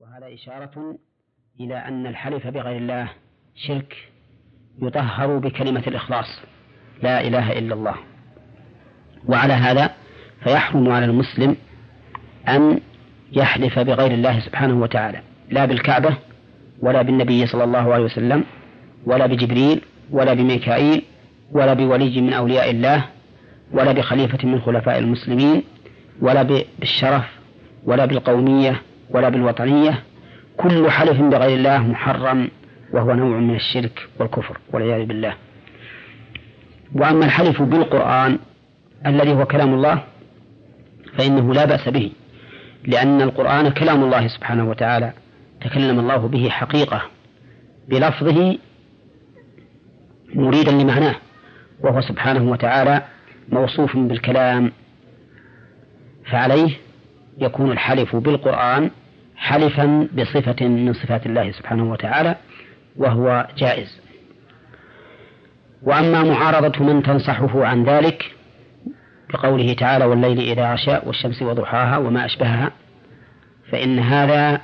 وهذا إشارة إلى أن الحلف بغير الله شرك يطهر بكلمة الإخلاص لا إله إلا الله. وعلى هذا فيحرم على المسلم أن يحلف بغير الله سبحانه وتعالى، لا بالكعبة ولا بالنبي صلى الله عليه وسلم ولا بجبريل ولا بميكائيل ولا بولي من أولياء الله ولا بخليفة من خلفاء المسلمين ولا بالشرف ولا بالقومية ولا بالوطنية. كل حلف بغير الله محرم، وهو نوع من الشرك والكفر والعياذ بالله. وأما الحلف بالقرآن الذي هو كلام الله فإنه لا بأس به، لأن القرآن كلام الله سبحانه وتعالى، تكلم الله به حقيقة بلفظه مريدا لمعناه، وهو سبحانه وتعالى موصوف بالكلام، فعليه يكون الحلف بالقرآن حلفا بصفة من صفات الله سبحانه وتعالى، وهو جائز. وأما معارضة من تنصحه عن ذلك بقوله تعالى والليل إذا غشى والشمس وضحاها وما أشبهها، فإن هذا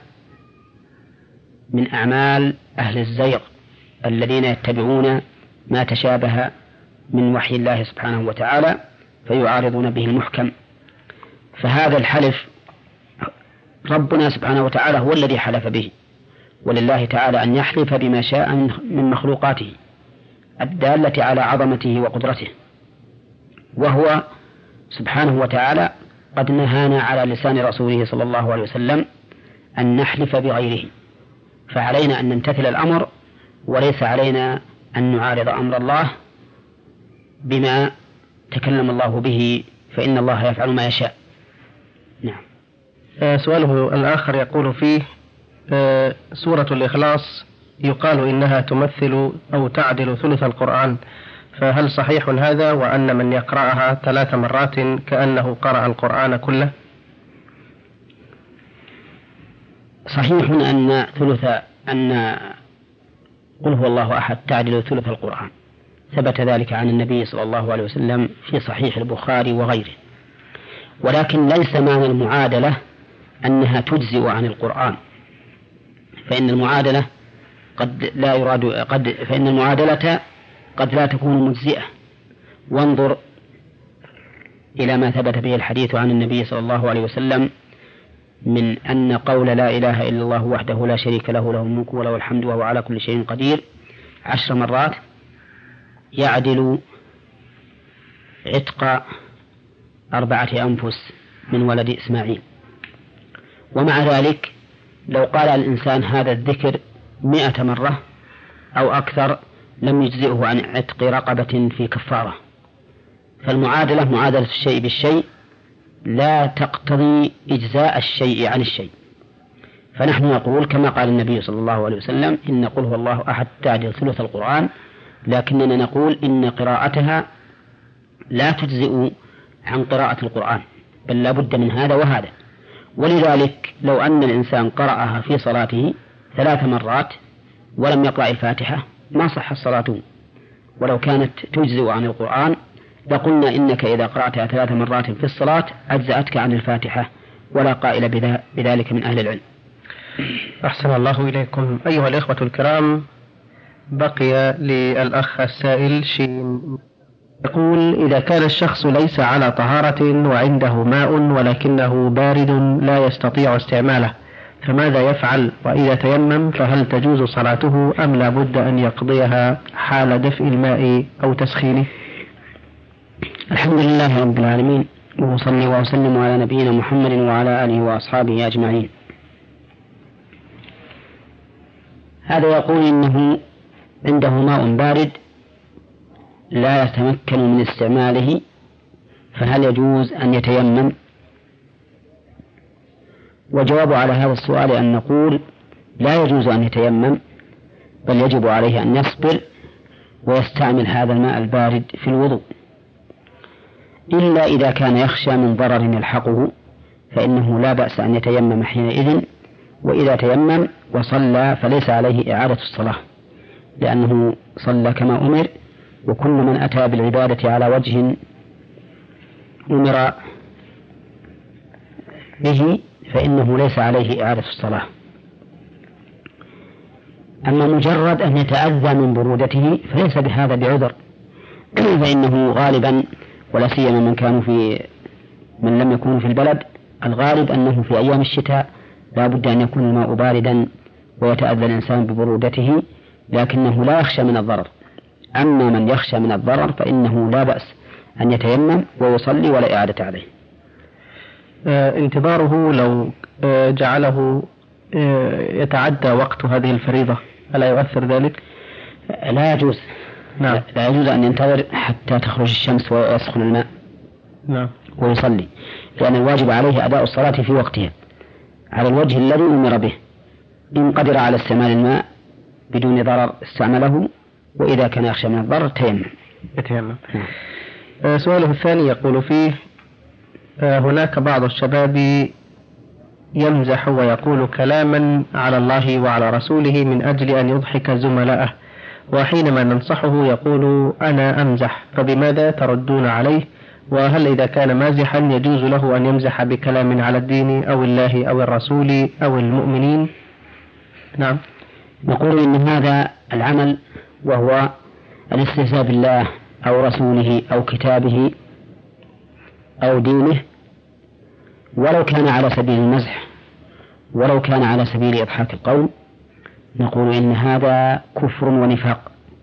من أعمال أهل الزيغ الذين يتبعون ما تشابه من وحي الله سبحانه وتعالى فيعارضون به المحكم. فهذا الحلف ربنا سبحانه وتعالى هو الذي حلف به، ولله تعالى أن يحلف بما شاء من مخلوقاته الدالة على عظمته وقدرته، وهو سبحانه وتعالى قد نهانا على لسان رسوله صلى الله عليه وسلم أن نحلف بغيره، فعلينا أن نمتثل الأمر، وليس علينا أن نعارض أمر الله بما تكلم الله به، فإن الله يفعل ما يشاء. نعم. سؤاله الآخر يقول فيه سورة الإخلاص يقال إنها تمثل أو تعدل ثلث القرآن، فهل صحيح هذا، وأن من يقرأها 3 مرات كأنه قرأ القرآن كله؟ صحيح أن قل هو الله أحد تعدل ثلث القرآن، ثبت ذلك عن النبي صلى الله عليه وسلم في صحيح البخاري وغيره، ولكن ليس معنى المعادلة أنها تجزئ عن القرآن، فإن المعادلة قد لا تكون مجزئة. وانظر إلى ما ثبت به الحديث عن النبي صلى الله عليه وسلم من أن قول لا إله إلا الله وحده لا شريك له له الملك وله الحمد وهو على كل شيء قدير 10 مرات يعدل عتق 4 أنفس من ولد إسماعيل. ومع ذلك لو قال الإنسان هذا الذكر 100 مرة أو أكثر لم يجزئه عن عتق رقبة في كفارة. فالمعادلة معادلة الشيء بالشيء لا تقتضي إجزاء الشيء عن الشيء. فنحن نقول كما قال النبي صلى الله عليه وسلم إن قل هو الله أحد تعدل ثلث القرآن، لكننا نقول إن قراءتها لا تجزئ عن قراءة القرآن، بل لا بد من هذا وهذا. ولذلك لو أن الإنسان قرأها في صلاته 3 مرات ولم يقرأ الفاتحة ما صح صلاته، ولو كانت تجزئ عن القرآن لقلنا إنك إذا قرأتها 3 مرات في الصلاة أجزأتك عن الفاتحة، ولا قائل بذلك من أهل العلم. أحسن الله إليكم. أيها الإخوة الكرام، بقي للأخ السائل شيء يقول: إذا كان الشخص ليس على طهارة وعنده ماء ولكنه بارد لا يستطيع استعماله، فماذا يفعل؟ وإذا تيمم فهل تجوز صلاته أم لا بد أن يقضيها حال دفء الماء أو تسخينه؟ الحمد لله رب العالمين، وصلي وسلم على نبينا محمد وعلى آله وأصحابه أجمعين. هذا يقول إنه عنده ماء بارد لا يتمكن من استعماله، فهل يجوز أن يتيمم؟ وجواب على هذا السؤال أن نقول لا يجوز أن يتيمم، بل يجب عليه أن يصبر ويستعمل هذا الماء البارد في الوضوء، إلا إذا كان يخشى من ضرر يلحقه فإنه لا بأس أن يتيمم حينئذ. وإذا تيمم وصلى فليس عليه إعادة الصلاة، لأنه صلى كما أمر، وكل من أتى بالعبادة على وجه أمر به فإنه ليس عليه إعادة الصلاة. أما مجرد أن يتأذى من برودته فليس بهذا بعذر، فإنه غالبا ولا سيما من لم يكونوا في البلد، الغالب أنه في أيام الشتاء لا بد أن يكون الماء باردا ويتأذى الإنسان ببرودته، لكنه لا يخشى من الضرر. أما من يخشى من الضرر فإنه لا بأس أن يتيمم ويصلي ولا إعادة عليه. انتظاره لو جعله يتعدى وقت هذه الفريضة ألا يؤثر ذلك؟ لا يجوز. نعم. لا يجوز أن ينتظر حتى تخرج الشمس ويسخن الماء. نعم. ويصلي، لأن الواجب عليه أداء الصلاة في وقتها على الوجه الذي أمر به. إن قدر على استعمال الماء بدون ضرر استعمله، وإذا كان يخشى من الضرر يتيمم. سؤاله الثاني يقول فيه: هناك بعض الشباب يمزح ويقول كلاما على الله وعلى رسوله من أجل أن يضحك زملائه، وحينما ننصحه يقول أنا أمزح، فبماذا تردون عليه؟ وهل إذا كان مازحا يجوز له أن يمزح بكلام على الدين أو الله أو الرسول أو المؤمنين؟ نعم. نقول إن هذا العمل وهو الاستهزاء بالله أو رسوله أو كتابه أو دينه، ولو كان على سبيل المزح ولو كان على سبيل إضحاك القوم، نقول إن هذا كفر ونفاق،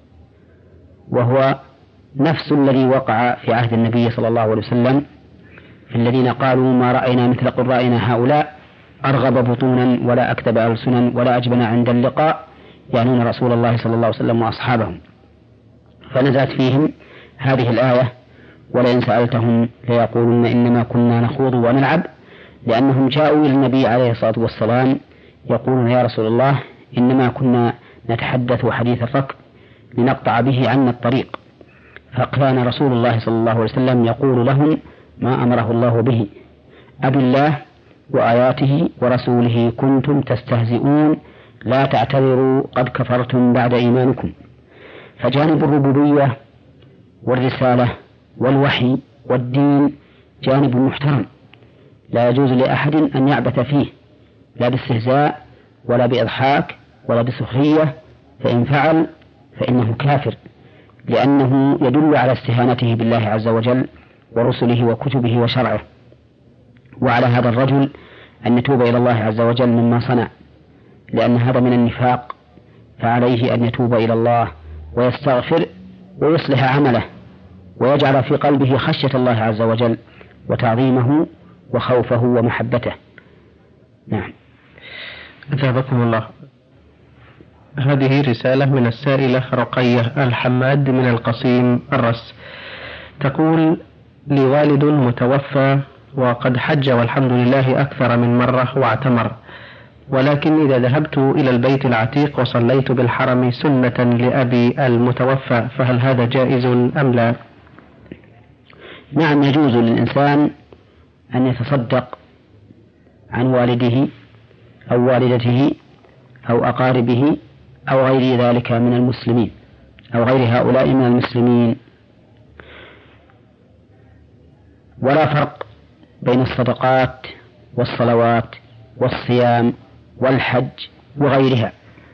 وهو نفس الذي وقع في عهد النبي صلى الله عليه وسلم في الذين قالوا ما رأينا مثل قرائنا هؤلاء أرغب بطونا ولا أكذب ألسنا ولا أجبن عند اللقاء، يعنون رسول الله صلى الله عليه وسلم وأصحابهم. فنزلت فيهم هذه الآية: ولئن سألتهم ليقولن إنما كنا نخوض ونلعب، لأنهم جاءوا إلى النبي عليه الصلاة والسلام يقولون يا رسول الله إنما كنا نتحدث حديث الركب لنقطع به عنا الطريق، فكان رسول الله صلى الله عليه وسلم يقول لهم ما أمره الله به: أبي الله وآياته ورسوله كنتم تستهزئون لا تعتذروا قد كفرتم بعد إيمانكم. فجانب الربوبية والرسالة والوحي والدين جانب محترم لا يجوز لأحد أن يعبث فيه، لا باستهزاء ولا بإضحاك ولا بسخرية، فإن فعل فإنه كافر، لأنه يدل على استهانته بالله عز وجل ورسله وكتبه وشرعه. وعلى هذا الرجل أن يتوب إلى الله عز وجل مما صنع، لأن هذا من النفاق، فعليه أن يتوب إلى الله ويستغفر ويصلح عمله ويجعل في قلبه خشية الله عز وجل وتعظيمه وخوفه ومحبته. نعم. أثابكم الله. هذه رسالة من السائلة رقية الحماد من القصيم الرس، تقول: لي والد متوفى وقد حج والحمد لله أكثر من مرة واعتمر، ولكن إذا ذهبت إلى البيت العتيق وصليت بالحرم سنة لأبي المتوفى فهل هذا جائز أم لا؟ نعم، يجوز للإنسان أن يتصدق عن والده أو والدته أو أقاربه أو غير ذلك من المسلمين أو غير هؤلاء من المسلمين، ولا فرق بين الصدقات والصلوات والصيام والحج وغيرها.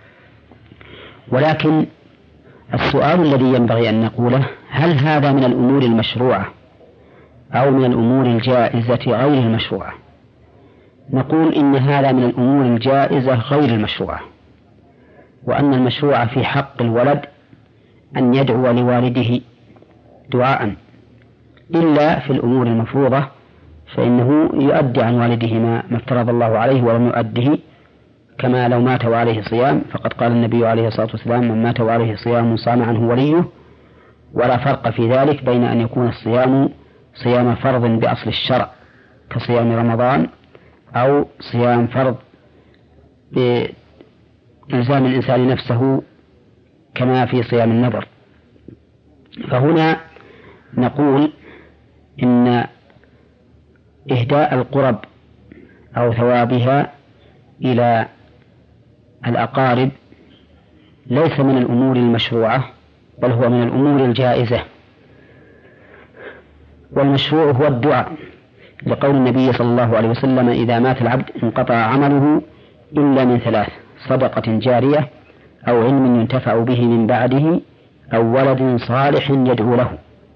ولكن السؤال الذي ينبغي أن نقوله: هل هذا من الأمور المشروعة أو من الأمور الجائزة غير المشروعة؟ نقول إن هذا من الأمور الجائزة غير المشروعة، وأن المشروع في حق الولد أن يدعو لوالده دعاء، إلا في الأمور المفروضة فإنه يؤدي عن والده ما افترض الله عليه ولم يؤده، كما لو مات وعليه صيام، فقد قال النبي عليه الصلاة والسلام: من مات وعليه صيام صام عنه وليه. ولا فرق في ذلك بين أن يكون الصيام صيام فرض بأصل الشرع كصيام رمضان، أو صيام فرض بإلزام الإنسان نفسه كما في صيام النذر. فهنا نقول إن إهداء القرب أو ثوابها إلى الأقارب ليس من الأمور المشروعة، بل هو من الأمور الجائزة. والمشروع هو الدعاء، لقول النبي صلى الله عليه وسلم: إذا مات العبد انقطع عمله إلا من ثلاث: صدقة جارية أو علم ينتفع به من بعده أو ولد صالح يدعو له.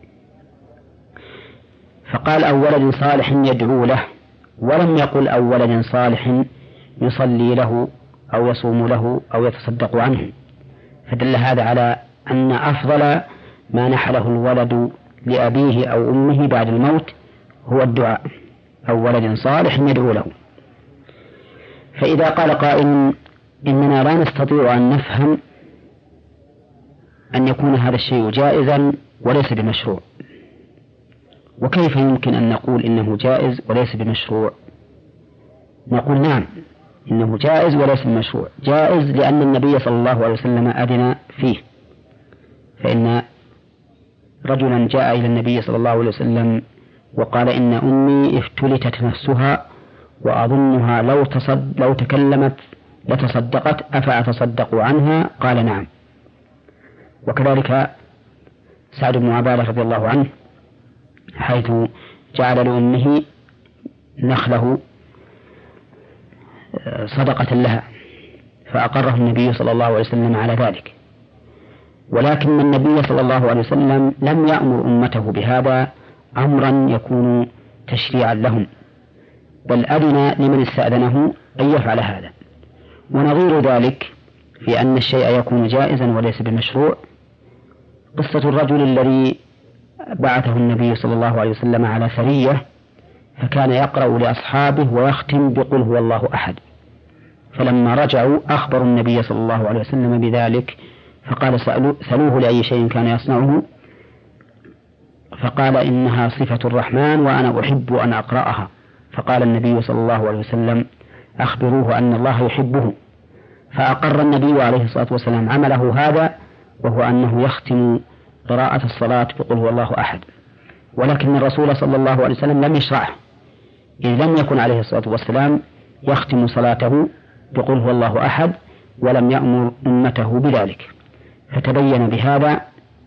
فقال أو ولد صالح يدعو له، ولم يقل أو ولد صالح يصلي له أو يصوم له أو يتصدق عنه، فدل هذا على أن أفضل ما نحله الولد لأبيه أو أمه بعد الموت هو الدعاء، أو ولد صالح يدعو له. فإذا قال قائل إننا لا نستطيع أن نفهم أن يكون هذا الشيء جائزا وليس بمشروع، وكيف يمكن أن نقول إنه جائز وليس بمشروع؟ نقول نعم، إنه جائز وليس بمشروع. جائز لأن النبي صلى الله عليه وسلم أذن فيه، فإن رجلا جاء إلى النبي صلى الله عليه وسلم وقال إن أمي افتلتت نفسها وأظنها لو تكلمت لتصدقت أفأتصدق عنها؟ قال نعم. وكذلك سعد بن عبادة رضي الله عنه حيث جعل لأمه نخله صدقة لها فأقره النبي صلى الله عليه وسلم على ذلك، ولكن النبي صلى الله عليه وسلم لم يأمر أمته بهذا أمرا يكون تشريعا لهم، بل أذن لمن استأذنه أن يفعل هذا. ونظير ذلك في أن الشيء يكون جائزا وليس بمشروع قصة الرجل الذي بعثه النبي صلى الله عليه وسلم على سرية، فكان يقرأ لأصحابه ويختم بقل هو الله أحد، فلما رجعوا أخبروا النبي صلى الله عليه وسلم بذلك، فقال سألوه لأي شيء كان يصنعه، فقال إنها صفة الرحمن وأنا أحب أن أقرأها، فقال النبي صلى الله عليه وسلم أخبروه أن الله يحبه، فأقر النبي عليه الصلاة والسلام عمله هذا، وهو أنه يختم قراءة الصلاة بقل هو الله أحد. ولكن الرسول صلى الله عليه وسلم لم يشرعه، إذ لم يكن عليه الصلاة والسلام يختم صلاته بقل هو الله أحد ولم يأمر أمته بذلك. فتبين بهذا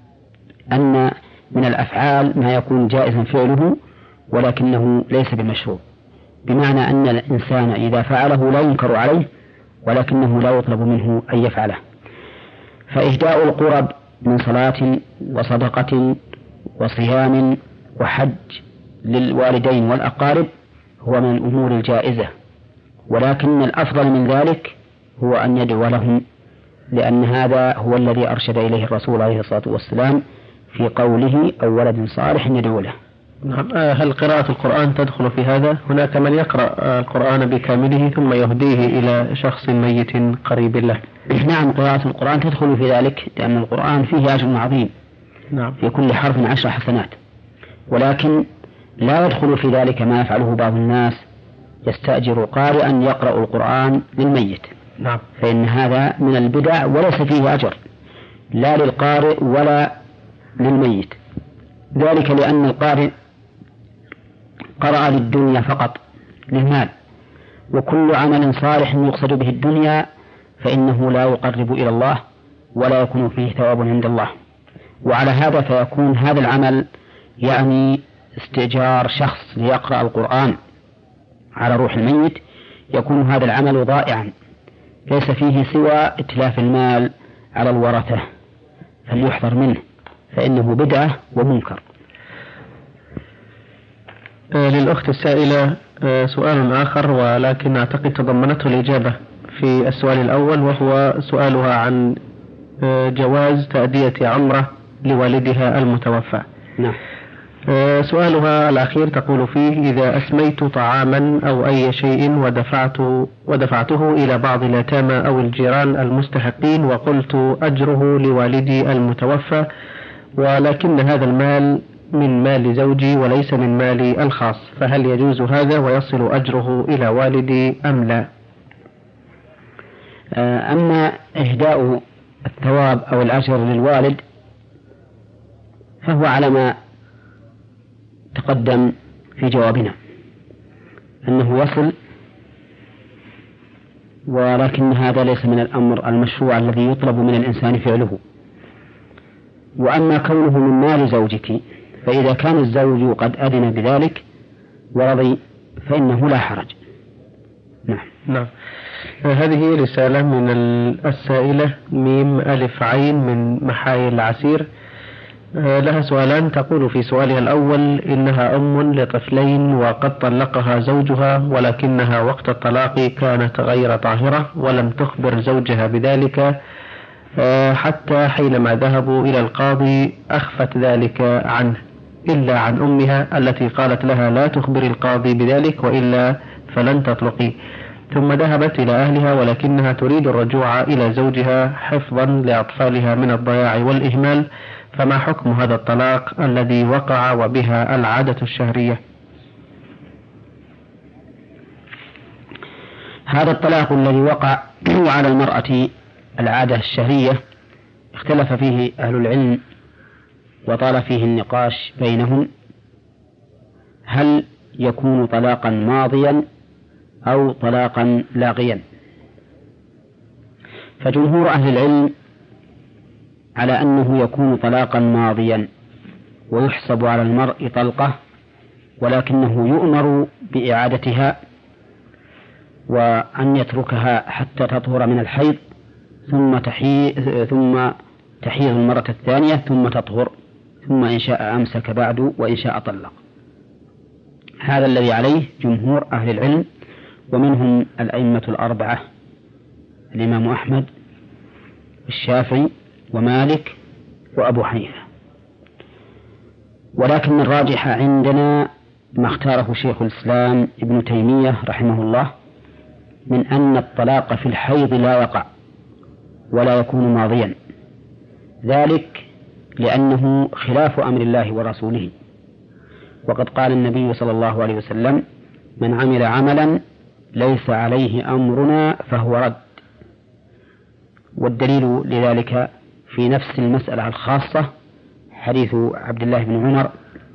أن من الأفعال ما يكون جائزا فعله ولكنه ليس بمشروع، بمعنى أن الإنسان إذا فعله لا ينكر عليه ولكنه لا يطلب منه أن يفعله. فإهداء القرب من صلاة وصدقة وصيام وحج للوالدين والأقارب هو من الأمور الجائزة، ولكن الأفضل من ذلك هو أن يدعو لهم، لأن هذا هو الذي أرشد إليه الرسول عليه الصلاة والسلام في قوله أو ولد صالح يدعو له. هل قراءة القرآن تدخل في هذا؟ هناك من يقرأ القرآن بكامله ثم يهديه إلى شخص ميت قريب له. نعم، قراءة القرآن تدخل في ذلك، لأن القرآن فيه أجر عظيم، نعم، في كل حرف 10 حسنات، ولكن لا يدخل في ذلك ما يفعله بعض الناس، يستأجر قارئا يقرأ القرآن للميت، نعم، فإن هذا من البدع وليس فيه أجر لا للقارئ ولا للميت، ذلك لأن القارئ قرأ للدنيا فقط، للمال، وكل عمل صالح يقصد به الدنيا فإنه لا يقرب إلى الله ولا يكون فيه ثواب عند الله. وعلى هذا فيكون هذا العمل يعني استئجار شخص ليقرأ القرآن على روح الميت، يكون هذا العمل ضائعا ليس فيه سوى إتلاف المال على الورثة، فليحذر منه فإنه بدعة ومنكر. للأخت السائلة سؤال آخر، ولكن أعتقد تضمنته الإجابة في السؤال الأول، وهو سؤالها عن جواز تأدية عمرة لوالدها المتوفى. نعم. سؤالها الأخير تقول فيه: إذا أسميت طعاما أو أي شيء ودفعته إلى بعض اليتامى أو الجيران المستحقين وقلت أجره لوالدي المتوفى، ولكن هذا المال من مال زوجي وليس من مالي الخاص، فهل يجوز هذا ويصل أجره إلى والدي أم لا؟ أما إهداء الثواب أو الأجر للوالد فهو على ما تقدم في جوابنا أنه يصل، ولكن هذا ليس من الأمر المشروع الذي يطلب من الإنسان فعله. وأما كونه من مال زوجك فإذا كان الزوج قد أذن بذلك ورضي فإنه لا حرج. نعم. هذه رسالة من السائلة ميم ألف عين من محايل العسير. لها سؤالان. تقول في سؤالها الأول إنها أم لطفلين وقد طلقها زوجها، ولكنها وقت الطلاق كانت غير طاهرة ولم تخبر زوجها بذلك، حتى حينما ذهبوا إلى القاضي أخفت ذلك عنه إلا عن أمها التي قالت لها لا تخبر القاضي بذلك وإلا فلن تطلقي. ثم ذهبت إلى أهلها ولكنها تريد الرجوع إلى زوجها حفظا لأطفالها من الضياع والإهمال، فما حكم هذا الطلاق الذي وقع وبها العادة الشهرية؟ هذا الطلاق الذي وقع وعلى المرأة العادة الشهرية اختلف فيه أهل العلم وطال فيه النقاش بينهم، هل يكون طلاقا ماضيا أو طلاقا لاغيا؟ فجمهور أهل العلم على أنه يكون طلاقا ماضيا ويحسب على المرء طلقة، ولكنه يؤمر بإعادتها وأن يتركها حتى تطهر من الحيض ثم تحيض المرة الثانية ثم تطهر، ثم إن شاء أمسك بعد وإن شاء طلق. هذا الذي عليه جمهور أهل العلم، ومنهم الأئمة الأربعة الإمام أحمد والشافعي ومالك وأبو حنيفة. ولكن الراجح عندنا ما اختاره شيخ الإسلام ابن تيمية رحمه الله من أن الطلاق في الحيض لا يقع ولا يكون ماضيا، ذلك لأنه خلاف أمر الله ورسوله، وقد قال النبي صلى الله عليه وسلم: من عمل عملا ليس عليه أمرنا فهو رد. والدليل لذلك في نفس المسألة الخاصة حديث عبد الله بن عمر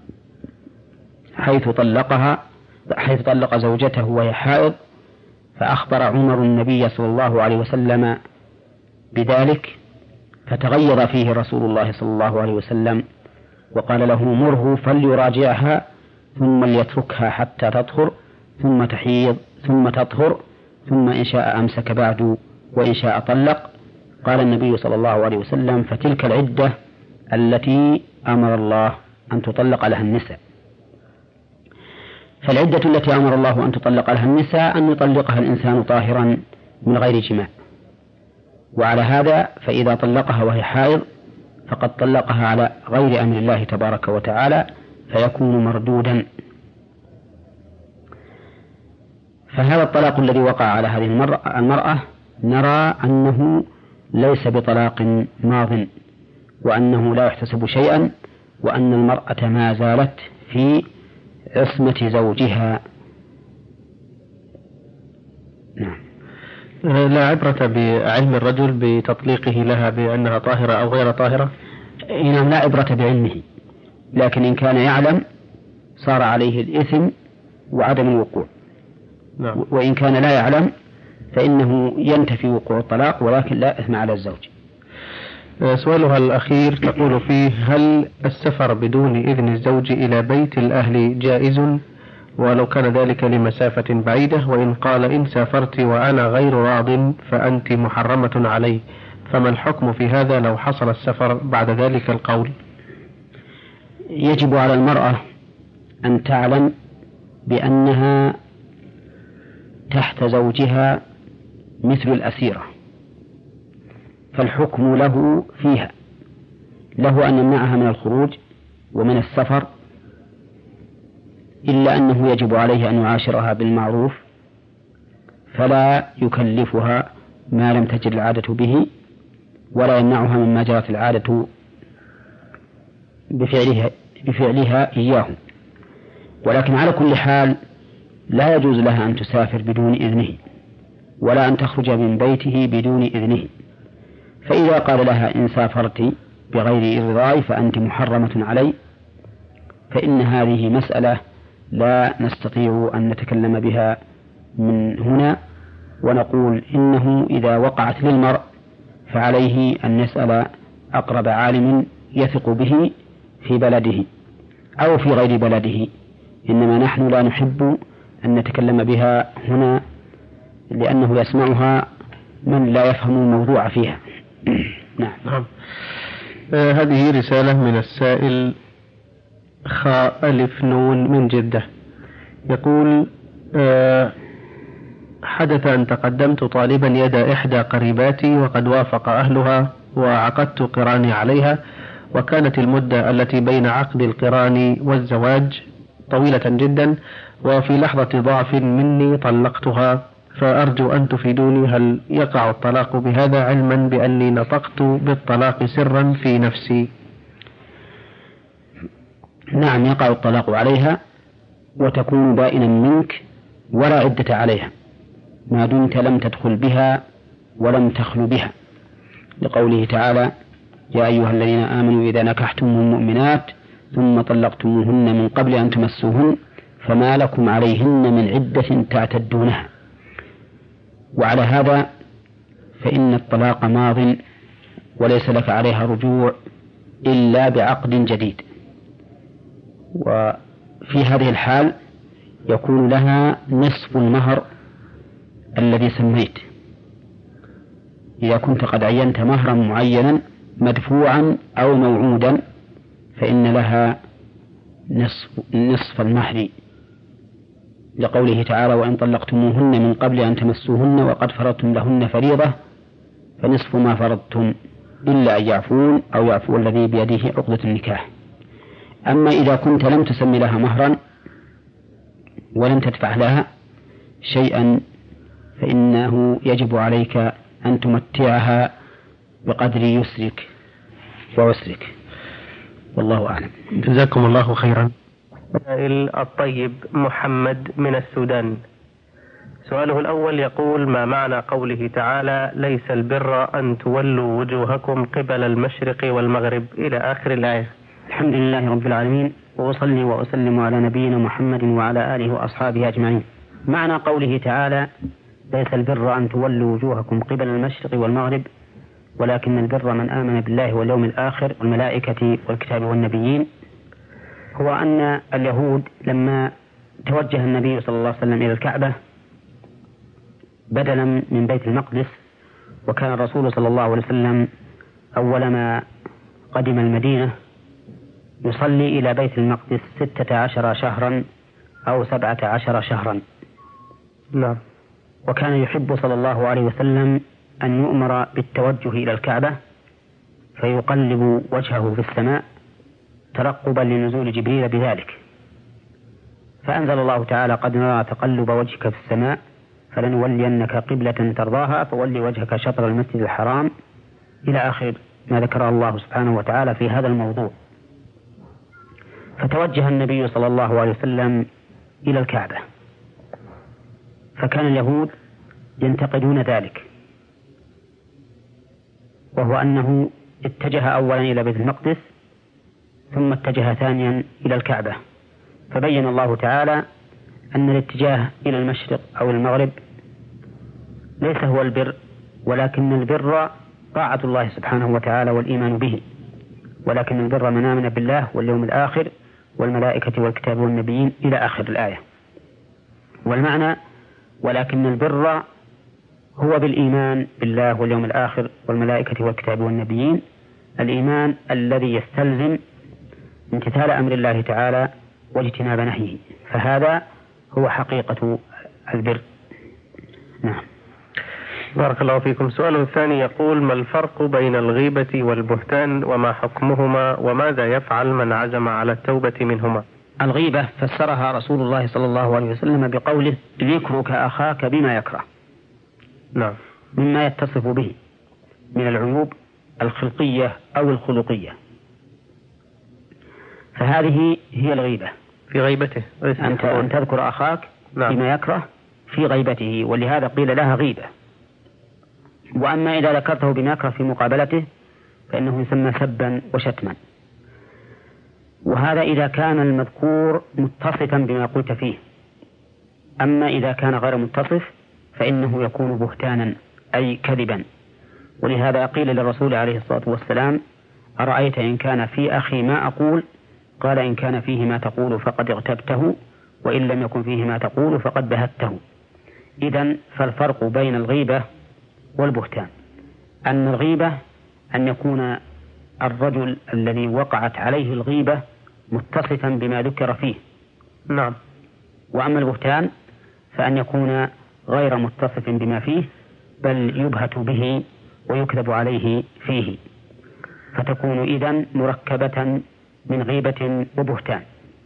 حيث طلق زوجته وهي حائض، فأخبر عمر النبي صلى الله عليه وسلم بذلك، فتغيظ فيه رسول الله صلى الله عليه وسلم وقال له: مره فليراجعها ثم ليتركها حتى تطهر ثم تحيض ثم تطهر ثم إن شاء أمسك بعد وإن شاء طلق. قال النبي صلى الله عليه وسلم: فتلك العدة التي أمر الله أن تطلق لها النساء. فالعدة التي أمر الله أن تطلق لها النساء أن يطلقها الإنسان طاهرا من غير جماع، وعلى هذا فإذا طلقها وهي حائض فقد طلقها على غير أمر الله تبارك وتعالى فيكون مردودا. فهذا الطلاق الذي وقع على هذه المرأة نرى أنه ليس بطلاق ماض، وأنه لا يحتسب شيئا، وأن المرأة ما زالت في عصمة زوجها. نعم. لا عبرة بعلم الرجل بتطليقه لها بأنها طاهرة أو غير طاهرة؟ نعم، لا عبرة بعلمه، لكن إن كان يعلم صار عليه الإثم وعدم الوقوع. نعم. وإن كان لا يعلم فإنه ينتفي وقوع الطلاق ولكن لا إثم على الزوج. سؤالها الأخير تقول فيه: هل السفر بدون إذن الزوج إلى بيت الأهل جائز ولو كان ذلك لمسافة بعيدة؟ وإن قال: إن سافرت وأنا غير راض فأنت محرمة علي، فما الحكم في هذا لو حصل السفر بعد ذلك القول؟ يجب على المرأة أن تعلم بأنها تحت زوجها مثل الأسيرة، فالحكم له فيها، له أن يمنعها من الخروج ومن السفر، إلا أنه يجب عليه أن يعاشرها بالمعروف فلا يكلفها ما لم تجد العادة به، ولا يمنعها مما جرت العادة بفعلها إياه. ولكن على كل حال لا يجوز لها أن تسافر بدون إذنه، ولا أن تخرج من بيته بدون إذنه. فإذا قال لها: إن سافرت بغير إرضاي فأنت محرمة علي، فإن هذه مسألة لا نستطيع أن نتكلم بها من هنا، ونقول إنه إذا وقعت للمرء فعليه أن يسأل أقرب عالم يثق به في بلده أو في غير بلده، إنما نحن لا نحب أن نتكلم بها هنا لأنه يسمعها من لا يفهم الموضوع فيها. نعم. هذه رسالة من السائل خاء ألف نون من جدة، يقول: حدث أن تقدمت طالبا يد إحدى قريباتي وقد وافق أهلها وعقدت قراني عليها، وكانت المدة التي بين عقد القران والزواج طويلة جدا، وفي لحظة ضعف مني طلقتها، فأرجو أن تفيدوني هل يقع الطلاق بهذا، علما بأني نطقت بالطلاق سرا في نفسي؟ نعم، يقع الطلاق عليها وتكون بائنا منك ولا عدة عليها ما دمت لم تدخل بها ولم تخل بها، لقوله تعالى: يا أيها الذين آمنوا إذا نكحتم المؤمنات ثم طلقتموهن من قبل أن تمسوهن فما لكم عليهن من عدة تعتدونها. وعلى هذا فإن الطلاق ماض وليس لك عليها رجوع إلا بعقد جديد. وفي هذه الحال يكون لها نصف المهر الذي سميت، إذا كنت قد عينت مهرا معينا مدفوعا أو موعودا فإن لها نصف المهر، لقوله تعالى: وإن طلقتموهن من قبل أن تمسوهن وقد فرضتم لهن فريضة فنصف ما فرضتم إلا أن يعفون أو يعفو الذي بيده عقدة النكاح. أما إذا كنت لم تسمي لها مهرا ولم تدفع لها شيئا فإنه يجب عليك أن تمتعها بقدر يسرك وعسرك، والله أعلم. جزاكم الله خيرا. سائل الطيب محمد من السودان، سؤاله الأول يقول: ما معنى قوله تعالى: ليس البر أن تولوا وجوهكم قبل المشرق والمغرب إلى آخر الآية؟ الحمد لله رب العالمين، وأصلي وأسلم على نبينا محمد وعلى آله وأصحابه أجمعين. معنى قوله تعالى: ليس البر أن تولوا وجوهكم قبل المشرق والمغرب ولكن البر من آمن بالله واليوم الآخر والملائكة والكتاب والنبيين، هو أن اليهود لما توجه النبي صلى الله عليه وسلم إلى الكعبة بدلا من بيت المقدس، وكان الرسول صلى الله عليه وسلم أول ما قدم المدينة يصلي إلى بيت المقدس 16 شهرا أو 17 شهرا. نعم. وكان يحب صلى الله عليه وسلم أن يؤمر بالتوجه إلى الكعبة فيقلب وجهه في السماء ترقبا لنزول جبريل بذلك، فأنزل الله تعالى: قد نرى تقلب وجهك في السماء فلنولينك قبلة ترضاها فولي وجهك شطر المسجد الحرام، إلى آخر ما ذكر الله سبحانه وتعالى في هذا الموضوع. فتوجه النبي صلى الله عليه وسلم إلى الكعبة، فكان اليهود ينتقدون ذلك، وهو أنه اتجه أولا إلى بيت المقدس ثم اتجه ثانيا إلى الكعبة، فبين الله تعالى أن الاتجاه إلى المشرق أو المغرب ليس هو البر، ولكن البر طاعة الله سبحانه وتعالى والإيمان به، ولكن البر من آمن بالله واليوم الآخر والملائكة والكتاب والنبيين إلى آخر الآية. والمعنى: ولكن البر هو بالإيمان بالله واليوم الآخر والملائكة والكتاب والنبيين، الإيمان الذي يستلزم امتثال أمر الله تعالى واجتناب نهيه، فهذا هو حقيقة البر. نعم. بارك الله فيكم. سؤال الثاني يقول: ما الفرق بين الغيبة والبهتان وما حكمهما وماذا يفعل من عزم على التوبة منهما؟ الغيبة فسرها رسول الله صلى الله عليه وسلم بقوله: ذكرك أخاك بما يكره. نعم. مما يتصف به من العيوب الخلقية أو الخلقية، فهذه هي الغيبة في غيبته، أن تذكر أخاك بما يكره في غيبته، ولهذا قيل لها غيبة. وأما إذا ذكرته بما يكره في مقابلته فإنه يسمى سبا وشتما، وهذا إذا كان المذكور متصفا بما قلت فيه. أما إذا كان غير متصف فإنه يكون بهتانا أي كذبا، ولهذا قيل للرسول عليه الصلاة والسلام: أرأيت إن كان في أخي ما أقول؟ قال: إن كان فيه ما تقول فقد اغتبته، وإن لم يكن فيه ما تقول فقد بهته. إذن فالفرق بين الغيبة والبهتان أن الغيبة أن يكون الرجل الذي وقعت عليه الغيبة متصفا بما ذكر فيه. نعم. وأما البهتان فأن يكون غير متصف بما فيه بل يبهت به ويكذب عليه فيه، فتكون إذن مركبة من غيبة وبهتان.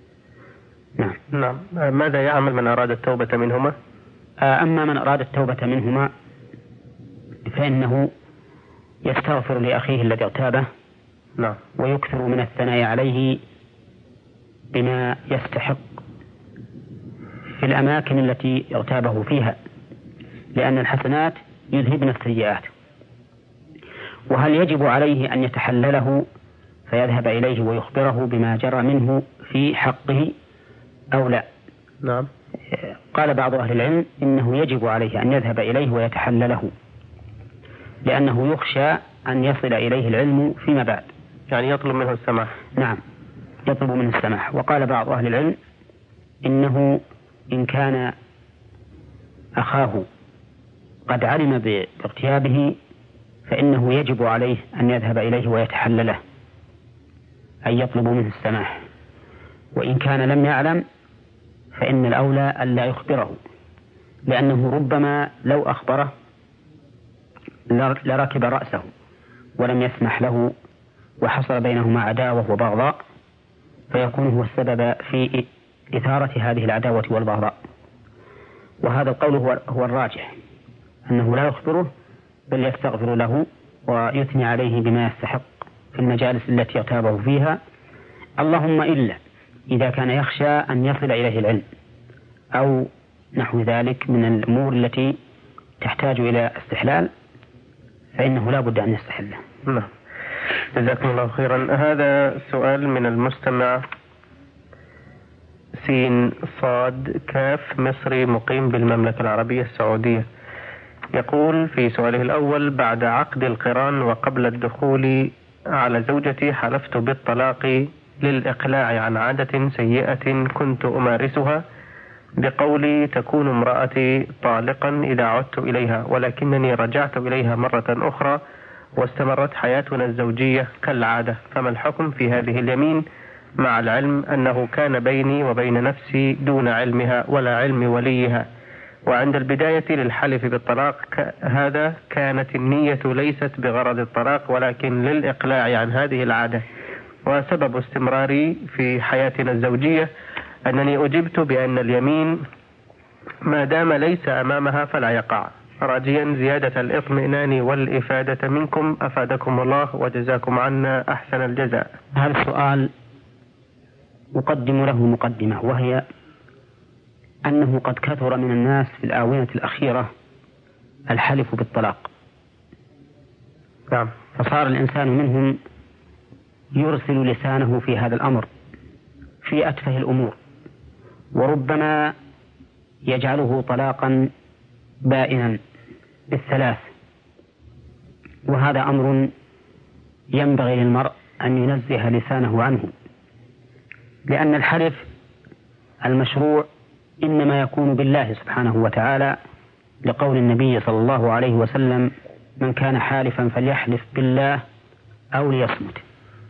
نعم. ماذا يعمل من أراد التوبة منهما؟ أما من أراد التوبة منهما فإنه يستغفر لأخيه الذي اغتابه. نعم. ويكثر من الثناء عليه بما يستحق في الأماكن التي اغتابه فيها، لأن الحسنات يذهبن السيئات. وهل يجب عليه أن يتحلله فيذهب إليه ويخبره بما جرى منه في حقه أو لا؟ نعم. قال بعض أهل العلم إنه يجب عليه أن يذهب إليه ويتحلله، لأنه يخشى أن يصل إليه العلم فيما بعد، يعني يطلب منه السماح. نعم، يطلب منه السماح. وقال بعض أهل العلم إنه إن كان أخاه قد علم باغتيابه فإنه يجب عليه أن يذهب إليه ويتحلله، أي يطلب منه السماح. وإن كان لم يعلم فإن الأولى ألا يخبره، لأنه ربما لو أخبره لركب رأسه ولم يسمح له وحصل بينهما عداوة وبغضاء، فيكون هو السبب في إثارة هذه العداوة والبغضاء. وهذا القول هو الراجح، أنه لا يخبره بل يستغفر له ويثني عليه بما يستحق في المجالس التي اغتابه فيها، اللهم إلا إذا كان يخشى أن يصل إليه العلم أو نحو ذلك من الأمور التي تحتاج إلى استحلال، فإنه لا بد أن يستحله. نعم. جزاكم الله خيرا. هذا سؤال من المستمع سين صاد كاف مصري مقيم بالمملكة العربية السعودية. يقول في سؤاله الأول: بعد عقد القران وقبل الدخول على زوجتي حلفت بالطلاق للإقلاع عن عادة سيئة كنت أمارسها بقولي تكون امرأتي طالقا إذا عدت إليها، ولكنني رجعت إليها مرة أخرى واستمرت حياتنا الزوجية كالعادة، فما الحكم في هذه اليمين مع العلم أنه كان بيني وبين نفسي دون علمها ولا علم وليها، وعند البداية للحلف بالطلاق هذا كانت النية ليست بغرض الطلاق ولكن للإقلاع عن هذه العادة، وسبب استمراري في حياتنا الزوجية أنني أجبت بأن اليمين ما دام ليس أمامها فلا يقع، راجيا زيادة الإطمئنان والإفادة منكم أفادكم الله وجزاكم عنا أحسن الجزاء. هذا السؤال أقدم له مقدمة، وهي أنه قد كثر من الناس في الآونة الأخيرة الحلف بالطلاق. نعم. فصار الإنسان منهم يرسل لسانه في هذا الأمر في أتفه الأمور، وربما يجعله طلاقا بائنا بالثلاث، وهذا أمر ينبغي للمرء أن ينزه لسانه عنه، لأن الحلف المشروع إنما يكون بالله سبحانه وتعالى، لقول النبي صلى الله عليه وسلم: من كان حالفا فليحلف بالله أو ليصمت.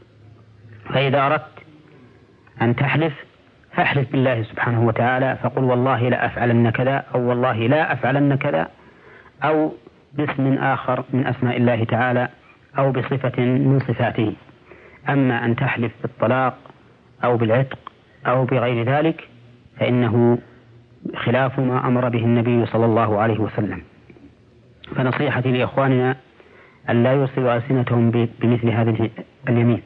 فإذا أردت أن تحلف فاحلف بالله سبحانه وتعالى، فقل والله لا أفعلن كذا، أو والله لا أفعلن كذا، أو باسم آخر من أسماء الله تعالى، أو بصفة من صفاته. أما أن تحلف بالطلاق أو بالعتق أو بغير ذلك فإنه خلاف ما أمر به النبي صلى الله عليه وسلم. فنصيحتي لإخواننا أن لا يرسلوا ألسنتهم بمثل هذه اليمين.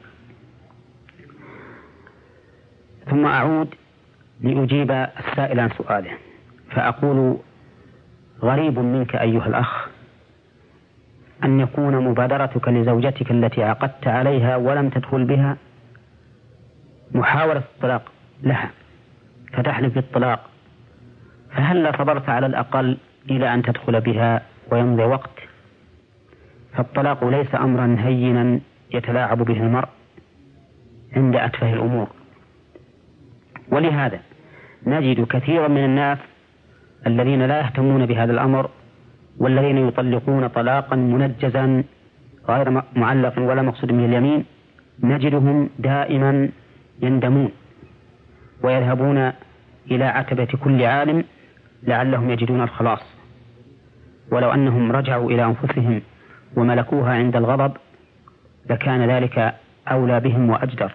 ثم أعود لأجيب السائل عن سؤاله، فأقول: غريب منك أيها الأخ أن يكون مبادرتك لزوجتك التي عقدت عليها ولم تدخل بها محاولة الطلاق لها فتحلف بالطلاق، فهل لا صبرت على الأقل إلى أن تدخل بها ويمضي وقت؟ فالطلاق ليس أمرا هينا يتلاعب به المرء عند أتفه الأمور. ولهذا نجد كثيرا من الناس الذين لا يهتمون بهذا الأمر والذين يطلقون طلاقا منجزا غير معلق ولا مقصود من اليمين نجدهم دائما يندمون ويذهبون إلى عتبة كل عالم لعلهم يجدون الخلاص، ولو أنهم رجعوا إلى أنفسهم وملكوها عند الغضب لكان ذلك أولى بهم وأجدر.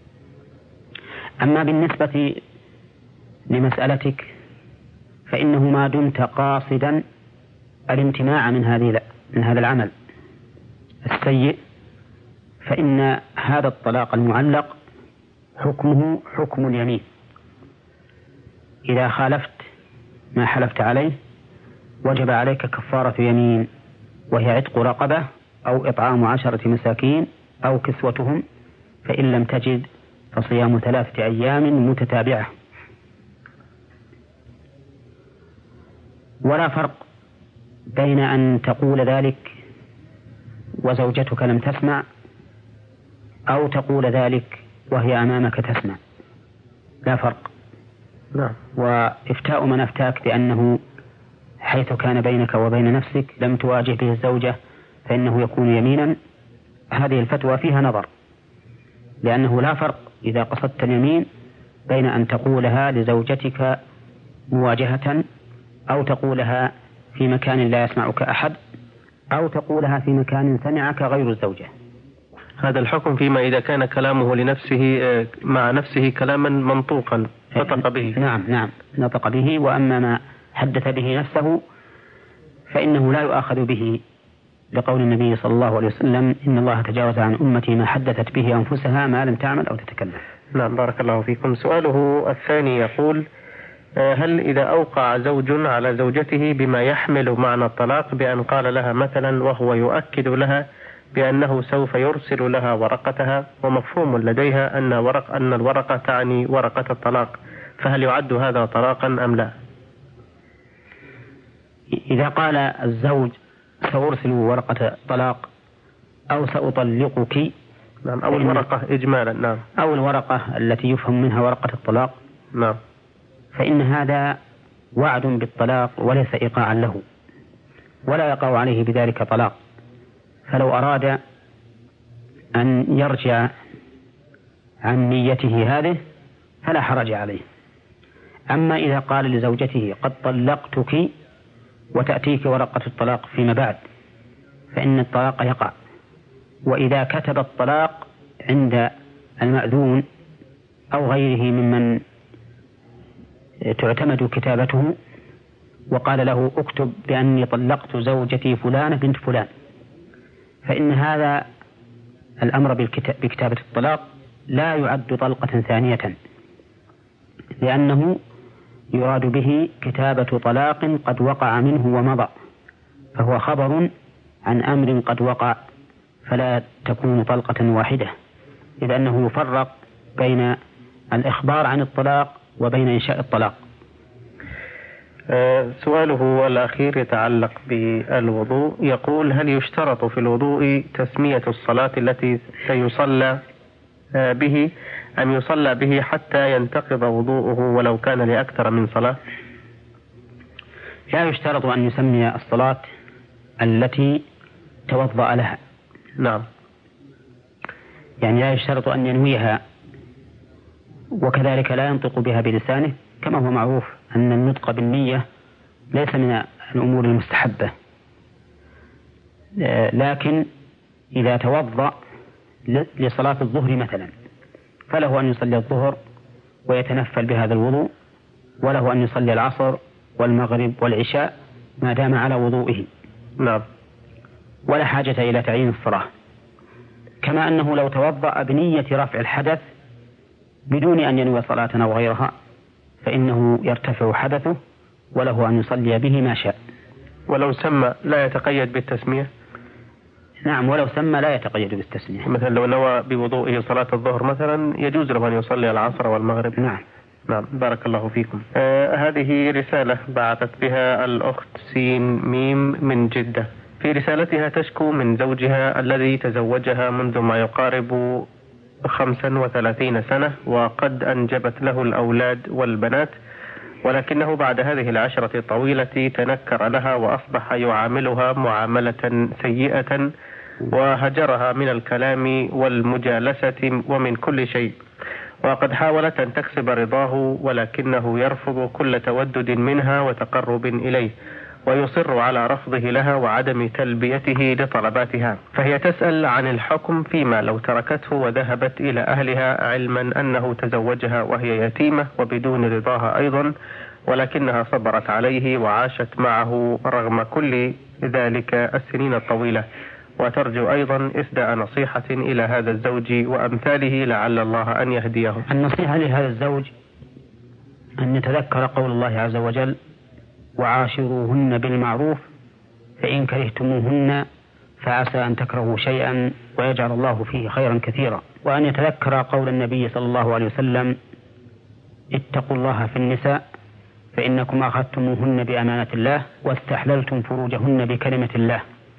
أما بالنسبة لمسألتك فإنه ما دمت قاصدا الامتناع من هذا العمل السيء فإن هذا الطلاق المعلق حكمه حكم اليمين. إذا خالفت ما حلفت عليه وجب عليك كفارة يمين، وهي عتق رقبة أو إطعام 10 مساكين أو كسوتهم، فإن لم تجد فصيام 3 أيام متتابعة. ولا فرق بين أن تقول ذلك وزوجتك لم تسمع أو تقول ذلك وهي أمامك تسمع، لا فرق. وإفتاء من أفتاك بأنه حيث كان بينك وبين نفسك لم تواجه به الزوجة فإنه يكون يمينا، هذه الفتوى فيها نظر، لأنه لا فرق إذا قصدت اليمين بين أن تقولها لزوجتك مواجهة أو تقولها في مكان لا يسمعك أحد أو تقولها في مكان سمعك غير الزوجة. هذا الحكم فيما إذا كان كلامه لنفسه مع نفسه كلاما منطوقا نطق به. نعم نطق به. وأما ما حدث به نفسه فإنه لا يؤاخذ به، لقول النبي صلى الله عليه وسلم إن الله تجاوز عن أمتي ما حدثت به أنفسها ما لم تعمل أو تتكلم. نعم بارك الله فيكم. سؤاله الثاني يقول: هل إذا أوقع زوج على زوجته بما يحمل معنى الطلاق بأن قال لها مثلا وهو يؤكد لها بأنه سوف يرسل لها ورقتها ومفهوم لديها أن الورقة تعني ورقة الطلاق، فهل يعد هذا طلاقا أم لا؟ إذا قال الزوج سأرسل ورقة طلاق أو سأطلقك، نعم، أو الورقة إجمالا، نعم، أو الورقة التي يفهم منها ورقة الطلاق، نعم، فإن هذا وعد بالطلاق وليس إيقاعا له، ولا يقع عليه بذلك طلاق. فلو أراد أن يرجع عن نيته هذه فلا حرج عليه. أما إذا قال لزوجته قد طلقتك وتأتيك ورقة الطلاق فيما بعد فإن الطلاق يقع. وإذا كتب الطلاق عند المأذون أو غيره ممن تعتمد كتابته وقال له اكتب بأني طلقت زوجتي فلانة بنت فلان، فإن هذا الأمر بكتابة الطلاق لا يعد طلقة ثانية، لأنه يراد به كتابة طلاق قد وقع منه ومضى، فهو خبر عن أمر قد وقع، فلا تكون طلقة واحدة، إذ أنه يفرق بين الإخبار عن الطلاق وبين إنشاء الطلاق. سؤاله الأخير يتعلق بالوضوء، يقول: هل يشترط في الوضوء تسمية الصلاة التي سيصلى به أم يصلى به حتى ينتقض وضوءه ولو كان لأكثر من صلاة؟ لا يشترط أن يسمي الصلاة التي توضأ لها، نعم، يعني لا يشترط أن ينويها، وكذلك لا ينطق بها بلسانه، كما هو معروف أن النطق بالنية ليس من الأمور المستحبة. لكن إذا توضأ لصلاة الظهر مثلا فله أن يصلي الظهر ويتنفل بهذا الوضوء، وله أن يصلي العصر والمغرب والعشاء ما دام على وضوئه، نعم، ولا حاجة إلى تعيين الصلاة. كما أنه لو توضأ بنية رفع الحدث بدون أن ينوي صلاة أو غيرها فإنه يرتفع حدثه وله أن يصلي به ما شاء. ولو سمى لا يتقيد بالتسمية؟ نعم، ولو سمى لا يتقيد بالتسمية. مثلا لو نوى بوضوئه صلاة الظهر مثلا يجوز له أن يصلي العصر والمغرب. نعم نعم، بارك الله فيكم. هذه رسالة بعثت بها الأخت سين ميم من جدة. في رسالتها تشكو من زوجها الذي تزوجها منذ ما يقارب 35 سنة، وقد أنجبت له الأولاد والبنات، ولكنه بعد هذه العشرة الطويلة تنكر لها وأصبح يعاملها معاملة سيئة وهجرها من الكلام والمجالسة ومن كل شيء، وقد حاولت أن تكسب رضاه ولكنه يرفض كل تودد منها وتقرب إليه، ويصر على رفضه لها وعدم تلبيته لطلباتها، فهي تسأل عن الحكم فيما لو تركته وذهبت إلى أهلها علما أنه تزوجها وهي يتيمة وبدون رضاها أيضا، ولكنها صبرت عليه وعاشت معه رغم كل ذلك السنين الطويلة، وترجو أيضا إسداء نصيحة إلى هذا الزوج وأمثاله لعل الله أن يهديه. النصيحة لهذا الزوج أن يتذكر قول الله عز وجل: وعاشروهن بالمعروف فإن كرهتموهن فعسى أن تكرهوا شيئا ويجعل الله فيه خيرا كثيرا، وأن يتذكر قول النبي صلى الله عليه وسلم: اتقوا الله في النساء فإنكم أخذتموهن بأمانة الله واستحللتم فروجهن بكلمة الله.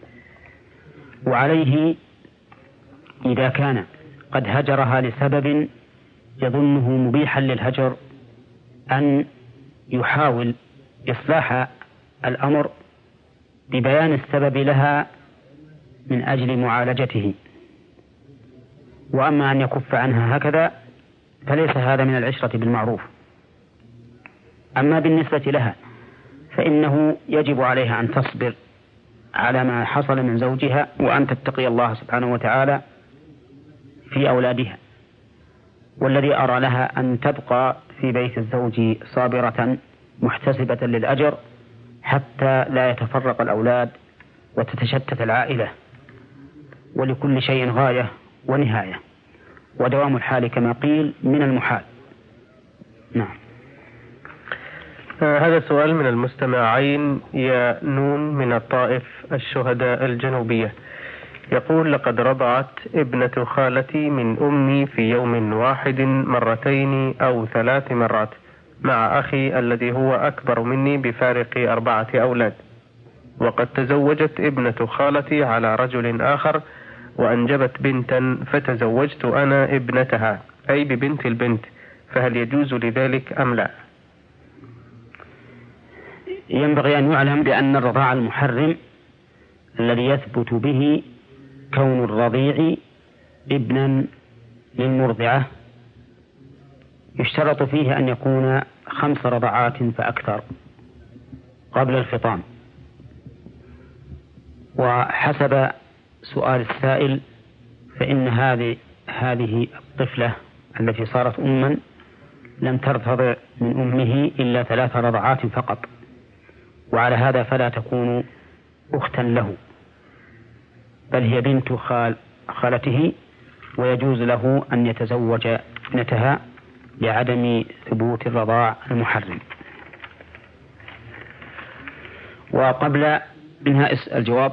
وعليه إذا كان قد هجرها لسبب يظنه مبيحا للهجر أن يحاول إصلاح الأمر ببيان السبب لها من أجل معالجته، وأما أن يكف عنها هكذا فليس هذا من العشرة بالمعروف. أما بالنسبة لها فإنه يجب عليها أن تصبر على ما حصل من زوجها، وأن تتقي الله سبحانه وتعالى في أولادها. والذي أرى لها أن تبقى في بيت الزوج صابرة محتسبة للأجر حتى لا يتفرق الأولاد وتتشتت العائلة، ولكل شيء غاية ونهاية، ودوام الحال كما قيل من المحال. نعم. هذا سؤال من المستمعين يا نون من الطائف الشهداء الجنوبية، يقول: لقد رضعت ابنة خالتي من أمي في يوم واحد مرتين أو 3 مرات مع أخي الذي هو أكبر مني بفارق 4 أولاد، وقد تزوجت ابنة خالتي على رجل آخر وأنجبت بنتا فتزوجت أنا ابنتها أي ببنت البنت، فهل يجوز لذلك أم لا؟ ينبغي أن يعلم بأن الرضاع المحرم الذي يثبت به كون الرضيع ابنا للمرضعة يشترط فيه أن يكون 5 رضعات فأكثر قبل الفطام. وحسب سؤال السائل فإن هذه الطفلة التي صارت أما لم ترتضع من أمه إلا 3 رضعات فقط، وعلى هذا فلا تكون أختا له، بل هي بنت خالته، ويجوز له أن يتزوج ابنتها لعدم ثبوت الرضاع المحرم. وقبل إنهاء الجواب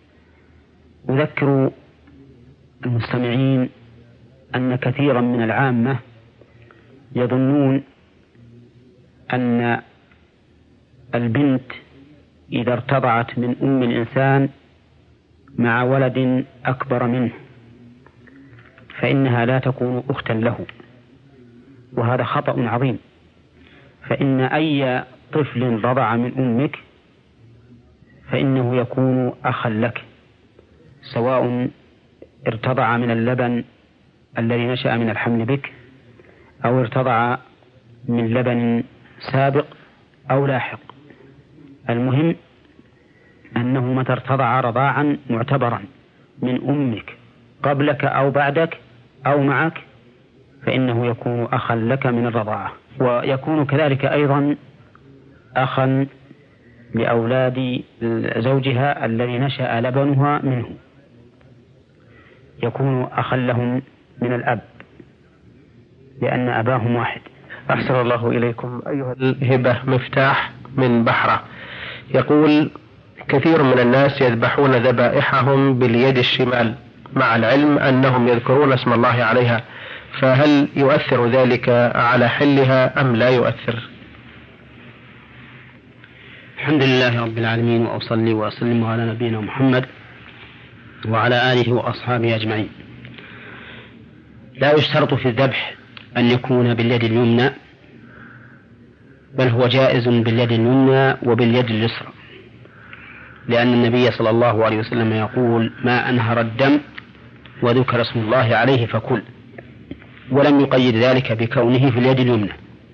أذكر المستمعين أن كثيرا من العامة يظنون أن البنت إذا ارتضعت من أم الإنسان مع ولد أكبر منه فإنها لا تكون أختا له، وهذا خطأ عظيم. فإن أي طفل رضع من أمك فإنه يكون أخا لك، سواء ارتضع من اللبن الذي نشأ من الحمل بك أو ارتضع من لبن سابق أو لاحق. المهم أنه متى ارتضع رضاعا معتبرا من أمك قبلك أو بعدك أو معك فإنه يكون أخا لك من الرضاعة، ويكون كذلك أيضا أخا لأولاد زوجها الذي نشأ لبنها منه، يكون أخا لهم من الأب لأن أباهم واحد. أحسن الله إليكم. أيها الهبة مفتاح من بحرة يقول: كثير من الناس يذبحون ذبائحهم باليد الشمال مع العلم أنهم يذكرون اسم الله عليها، فهل يؤثر ذلك على حلها أم لا يؤثر؟ الحمد لله رب العالمين، وأصلي وأسلم على نبينا محمد وعلى آله وأصحابه أجمعين. لا يشترط في الذبح أن يكون باليد اليمنى، بل هو جائز باليد اليمنى وباليد اليسرى، لأن النبي صلى الله عليه وسلم يقول: ما أنهر الدم وذكر اسم الله عليه فكل، ولم يقيد ذلك بكونه في اليد اليمنى،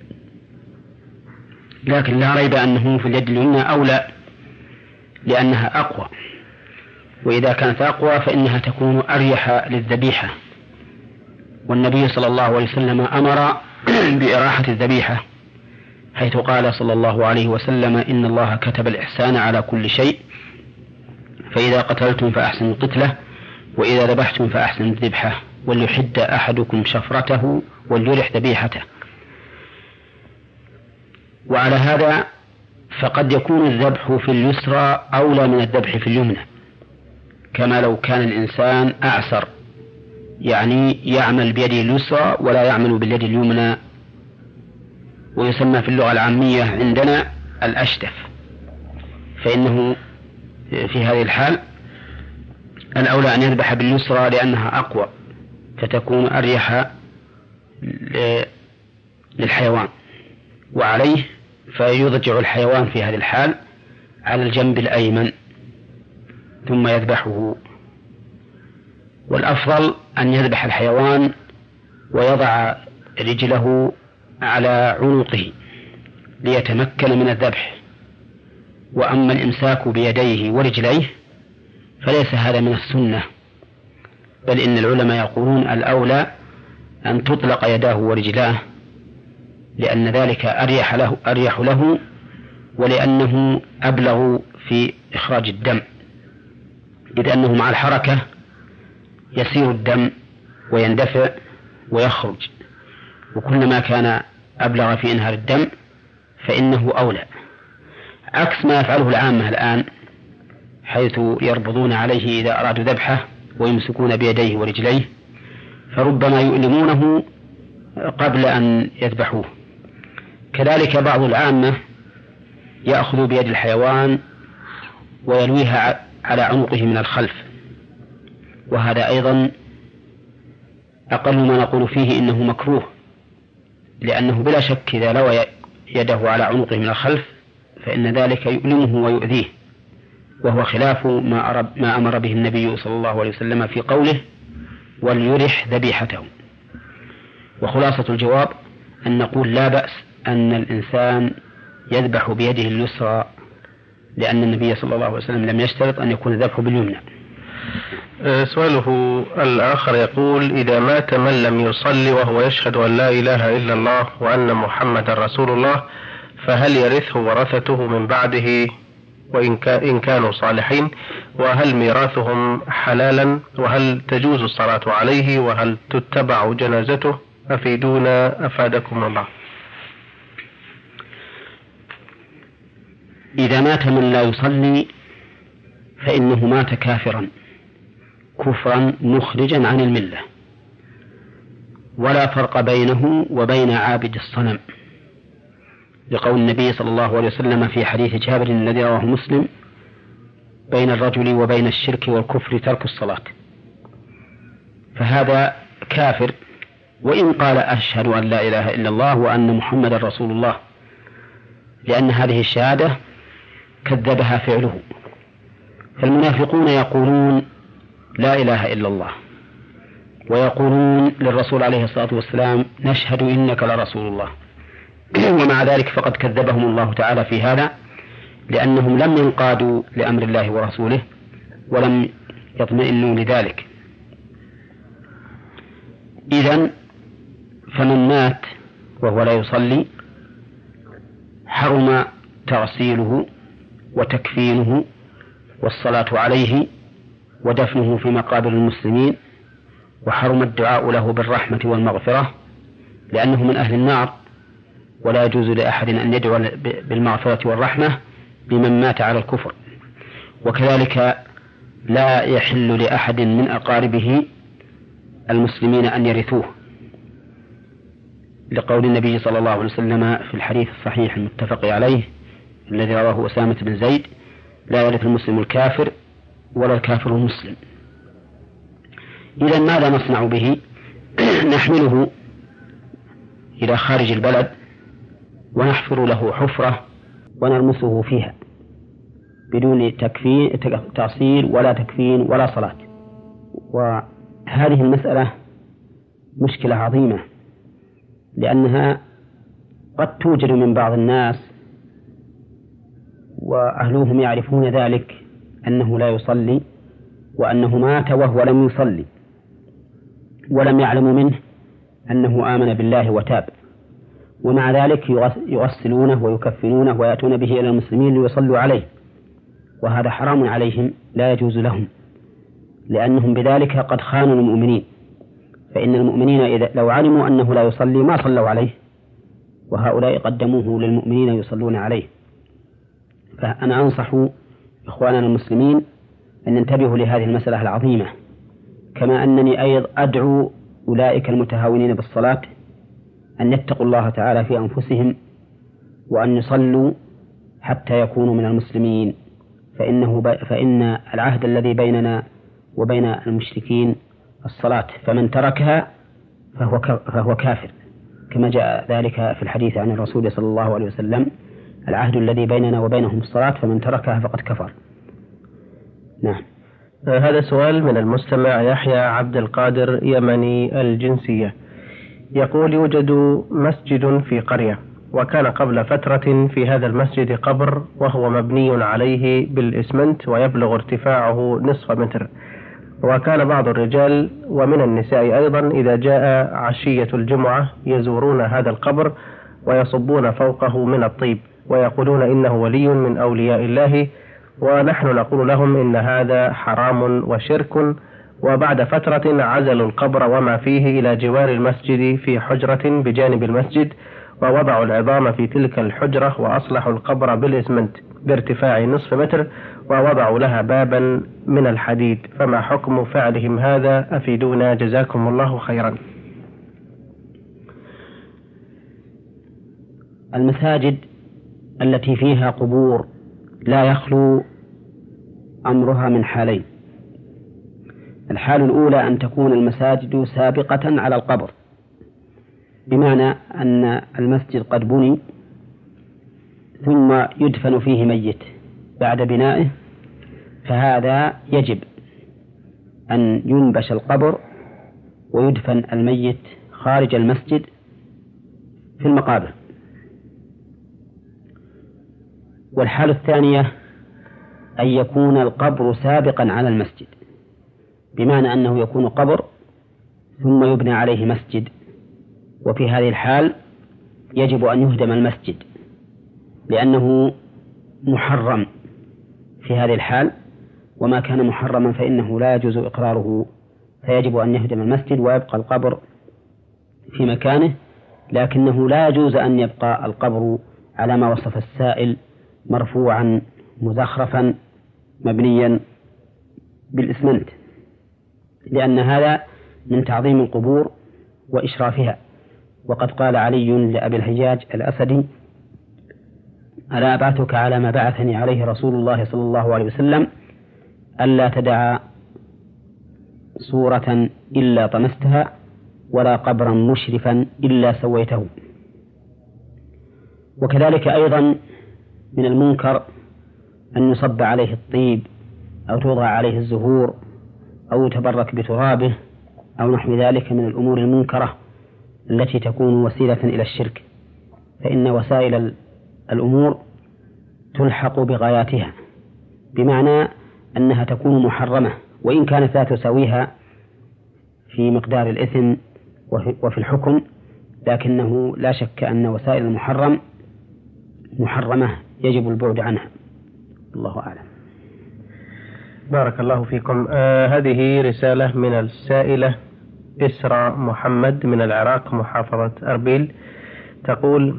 لكن لا ريب أنه في اليد اليمنى أولى لأنها أقوى، وإذا كانت أقوى فإنها تكون أريح للذبيحة، والنبي صلى الله عليه وسلم أمر بإراحة الذبيحة، حيث قال صلى الله عليه وسلم: إن الله كتب الإحسان على كل شيء، فإذا قتلتم فأحسنوا القتلة، وإذا ذبحتم فأحسنوا الذبحة، وليحد أحدكم شفرته وليرح ذبيحته. وعلى هذا فقد يكون الذبح في اليسرى أولى من الذبح في اليمنى، كما لو كان الإنسان أعسر، يعني يعمل بيده اليسرى ولا يعمل باليد اليمنى، ويسمى في اللغة العامية عندنا الأشتف، فإنه في هذه الحال الأولى أن يذبح باليسرى لأنها أقوى، فتكون أريح للحيوان، وعليه فيضجع الحيوان في هذه الحال على الجنب الأيمن ثم يذبحه. والأفضل أن يذبح الحيوان ويضع رجله على عنقه ليتمكن من الذبح، وأما الإمساك بيديه ورجليه فليس هذا من السنة، بل إن العلماء يقولون الأولى أن تطلق يداه ورجلاه، لأن ذلك أريح له ولأنه أبلغ في إخراج الدم، إذ أنه مع الحركة يسير الدم ويندفع ويخرج، وكلما كان أبلغ في إنهار الدم فإنه أولى، عكس ما يفعله العامة الآن، حيث يربضون عليه إذا أرادوا ذبحه ويمسكون بيديه ورجليه، فربما يؤلمونه قبل أن يذبحوه. كذلك بعض العامة يأخذ بيد الحيوان ويلويها على عنقه من الخلف، وهذا أيضا أقل ما نقول فيه إنه مكروه، لأنه بلا شك إذا لوى يده على عنقه من الخلف فإن ذلك يؤلمه ويؤذيه، وهو خلاف ما أمر به النبي صلى الله عليه وسلم في قوله: وليرح ذبيحته. وخلاصة الجواب أن نقول لا بأس أن الإنسان يذبح بيده اليسرى، لأن النبي صلى الله عليه وسلم لم يشترط أن يكون الذبح باليمنى. سؤاله الآخر يقول: إذا مات من لم يصلي وهو يشهد أن لا إله إلا الله وأن محمد رسول الله، فهل يرثه ورثته من بعده إن كانوا صالحين؟ وهل ميراثهم حلالا؟ وهل تجوز الصلاة عليه؟ وهل تتبع جنازته؟ أفيدونا أفادكم الله. إذا مات من لا يصلي فإنه مات كافرا كفرا مخرجا عن الملة، ولا فرق بينه وبين عابد الصنم، لقول النبي صلى الله عليه وسلم في حديث جابر الذي رواه مسلم: بين الرجل وبين الشرك والكفر ترك الصلاة. فهذا كافر وإن قال أشهد أن لا إله إلا الله وأن محمد رسول الله، لأن هذه الشهادة كذبها فعله. فالمنافقون يقولون لا إله إلا الله، ويقولون للرسول عليه الصلاة والسلام: نشهد إنك لرسول الله، ومع ذلك فقد كذبهم الله تعالى في هذا، لأنهم لم ينقادوا لأمر الله ورسوله ولم يطمئنوا لذلك. إذن فمن مات وهو لا يصلي حرم تغسيله وتكفينه والصلاة عليه ودفنه في مقابر المسلمين، وحرم الدعاء له بالرحمة والمغفرة، لأنه من أهل النار، ولا يجوز لأحد أن يدعو بالمغفرة والرحمة بمن مات على الكفر. وكذلك لا يحل لأحد من أقاربه المسلمين أن يرثوه، لقول النبي صلى الله عليه وسلم في الحديث الصحيح المتفق عليه الذي رواه أسامة بن زيد: لا يرث المسلم الكافر ولا الكافر المسلم. إذن ماذا نصنع به؟ نحمله إلى خارج البلد ونحفر له حفرة ونرمسه فيها بدون تأصيل ولا تكفين ولا صلاة. وهذه المسألة مشكلة عظيمة، لأنها قد توجد من بعض الناس وأهلهم يعرفون ذلك أنه لا يصلي وأنه مات وهو لم يصلي، ولم يعلموا منه أنه آمن بالله وتاب، ومع ذلك يغسلونه ويكفنونه ويأتون به إلى المسلمين ليصلوا عليه، وهذا حرام عليهم لا يجوز لهم، لأنهم بذلك قد خانوا المؤمنين. فإن المؤمنين إذا لو علموا أنه لا يصلي ما صلوا عليه، وهؤلاء قدموه للمؤمنين يصلون عليه. فأنا أنصح إخواننا المسلمين أن ينتبهوا لهذه المسألة العظيمة، كما أنني أيضا أدعو أولئك المتهاونين بالصلاة أن يتقوا الله تعالى في أنفسهم وأن يصلوا حتى يكونوا من المسلمين، فإن العهد الذي بيننا وبين المشركين الصلاة، فمن تركها فهو كافر، كما جاء ذلك في الحديث عن الرسول صلى الله عليه وسلم: العهد الذي بيننا وبينهم الصلاة، فمن تركها فقد كفر. نعم. هذا سؤال من المستمع يحيى عبد القادر يمني الجنسية، يقول: يوجد مسجد في قرية، وكان قبل فترة في هذا المسجد قبر وهو مبني عليه بالإسمنت ويبلغ ارتفاعه نصف متر، وكان بعض الرجال ومن النساء أيضا إذا جاء عشية الجمعة يزورون هذا القبر ويصبون فوقه من الطيب ويقولون إنه ولي من أولياء الله، ونحن نقول لهم إن هذا حرام وشرك. وبعد فترة عزلوا القبر وما فيه إلى جوار المسجد في حجرة بجانب المسجد، ووضعوا العظام في تلك الحجرة وأصلحوا القبر بالإسمنت بارتفاع نصف متر، ووضعوا لها بابا من الحديد، فما حكم فعلهم هذا؟ أفيدونا جزاكم الله خيرا. المساجد التي فيها قبور لا يخلو أمرها من حالين: الحال الأولى أن تكون المساجد سابقة على القبر، بمعنى أن المسجد قد بني ثم يدفن فيه ميت بعد بنائه، فهذا يجب أن ينبش القبر ويدفن الميت خارج المسجد في المقابر. والحالة الثانية أن يكون القبر سابقا على المسجد، بمعنى أنه يكون قبر ثم يبنى عليه مسجد، وفي هذه الحال يجب أن يهدم المسجد لأنه محرم في هذه الحال، وما كان محرما فإنه لا يجوز إقراره، فيجب أن يهدم المسجد ويبقى القبر في مكانه، لكنه لا يجوز أن يبقى القبر على ما وصف السائل مرفوعا مزخرفا مبنيا بالإسمنت، لأن هذا من تعظيم القبور وإشرافها. وقد قال علي لأبي الحجاج الأسدي: ألا أبعثك على ما بعثني عليه رسول الله صلى الله عليه وسلم، ألا تدع صورة إلا طمستها ولا قبرا مشرفا إلا سويته. وكذلك أيضا من المنكر أن يصب عليه الطيب أو توضع عليه الزهور أو يتبرك بترابه أو نحو ذلك من الأمور المنكرة التي تكون وسيلة إلى الشرك، فإن وسائل الأمور تلحق بغاياتها، بمعنى أنها تكون محرمة وإن كانت لا تساويها في مقدار الإثم وفي الحكم، لكنه لا شك أن وسائل المحرم محرمة يجب البعد عنها. الله أعلم. بارك الله فيكم. هذه رسالة من السائلة إسراء محمد من العراق محافظة أربيل، تقول: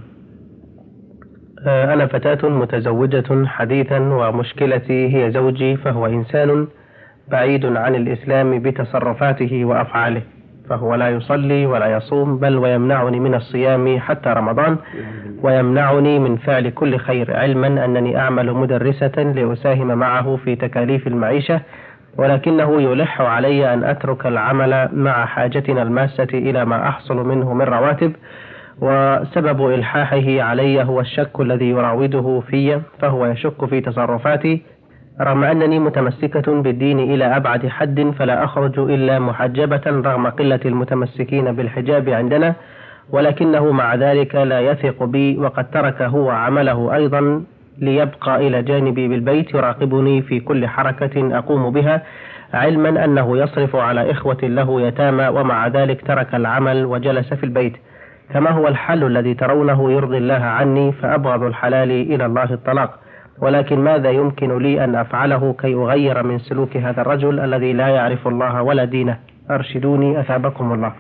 أنا فتاة متزوجة حديثا، ومشكلتي هي زوجي، فهو إنسان بعيد عن الإسلام بتصرفاته وأفعاله، فهو لا يصلي ولا يصوم، بل ويمنعني من الصيام حتى رمضان، ويمنعني من فعل كل خير، علما أنني أعمل مدرسة لأساهم معه في تكاليف المعيشة، ولكنه يلح علي أن أترك العمل مع حاجتنا الماسة إلى ما أحصل منه من رواتب، وسبب إلحاحه علي هو الشك الذي يراوده في، فهو يشك في تصرفاتي رغم أنني متمسكة بالدين إلى أبعد حد، فلا أخرج إلا محجبة رغم قلة المتمسكين بالحجاب عندنا، ولكنه مع ذلك لا يثق بي، وقد ترك هو عمله أيضا ليبقى إلى جانبي بالبيت يراقبني في كل حركة أقوم بها، علما أنه يصرف على إخوة له يتامى، ومع ذلك ترك العمل وجلس في البيت. فما هو الحل الذي ترونه يرضي الله عني؟ فأبغض الحلال إلى الله الطلاق، ولكن ماذا يمكن لي أن أفعله كي أغير من سلوك هذا الرجل الذي لا يعرف الله ولا دينه؟ أرشدوني أثابكم الله.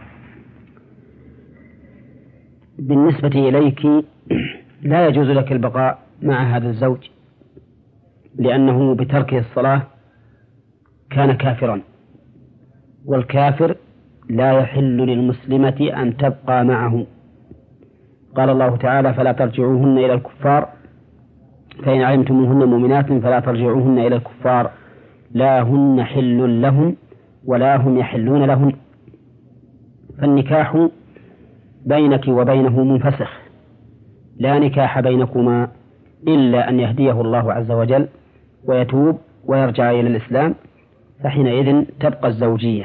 بالنسبة إليك لا يجوز لك البقاء مع هذا الزوج، لأنه بتركه الصلاة كان كافرا، والكافر لا يحل للمسلمة أن تبقى معه. قال الله تعالى: فلا ترجعوهن إلى الكفار، فإن علمتموهن مؤمنات فلا ترجعوهن إلى الكفار، لا هن حل لهم ولا هم يحلون لهن. فالنكاح بينك وبينه منفسخ، لا نكاح بينكما إلا أن يهديه الله عز وجل ويتوب ويرجع إلى الإسلام، فحينئذ تبقى الزوجية.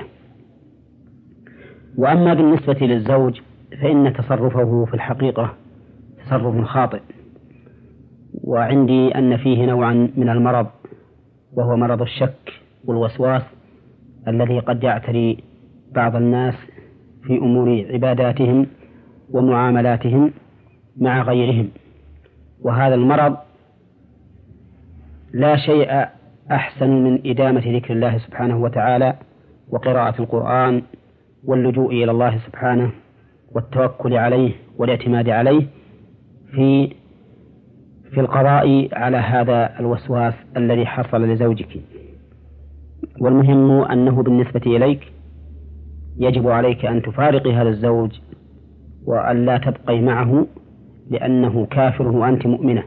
وأما بالنسبة للزوج فإن تصرفه في الحقيقة تصرف خاطئ، وعندي أن فيه نوعا من المرض، وهو مرض الشك والوسواس الذي قد يعتري بعض الناس في أمور عباداتهم ومعاملاتهم مع غيرهم. وهذا المرض لا شيء أحسن من إدامة ذكر الله سبحانه وتعالى وقراءة القرآن واللجوء إلى الله سبحانه والتوكل عليه والاعتماد عليه في القضاء على هذا الوسواس الذي حصل لزوجك. والمهم أنه بالنسبة إليك يجب عليك أن تفارقي هذا الزوج وأن لا تبقي معه، لأنه كافر وأنت مؤمنة.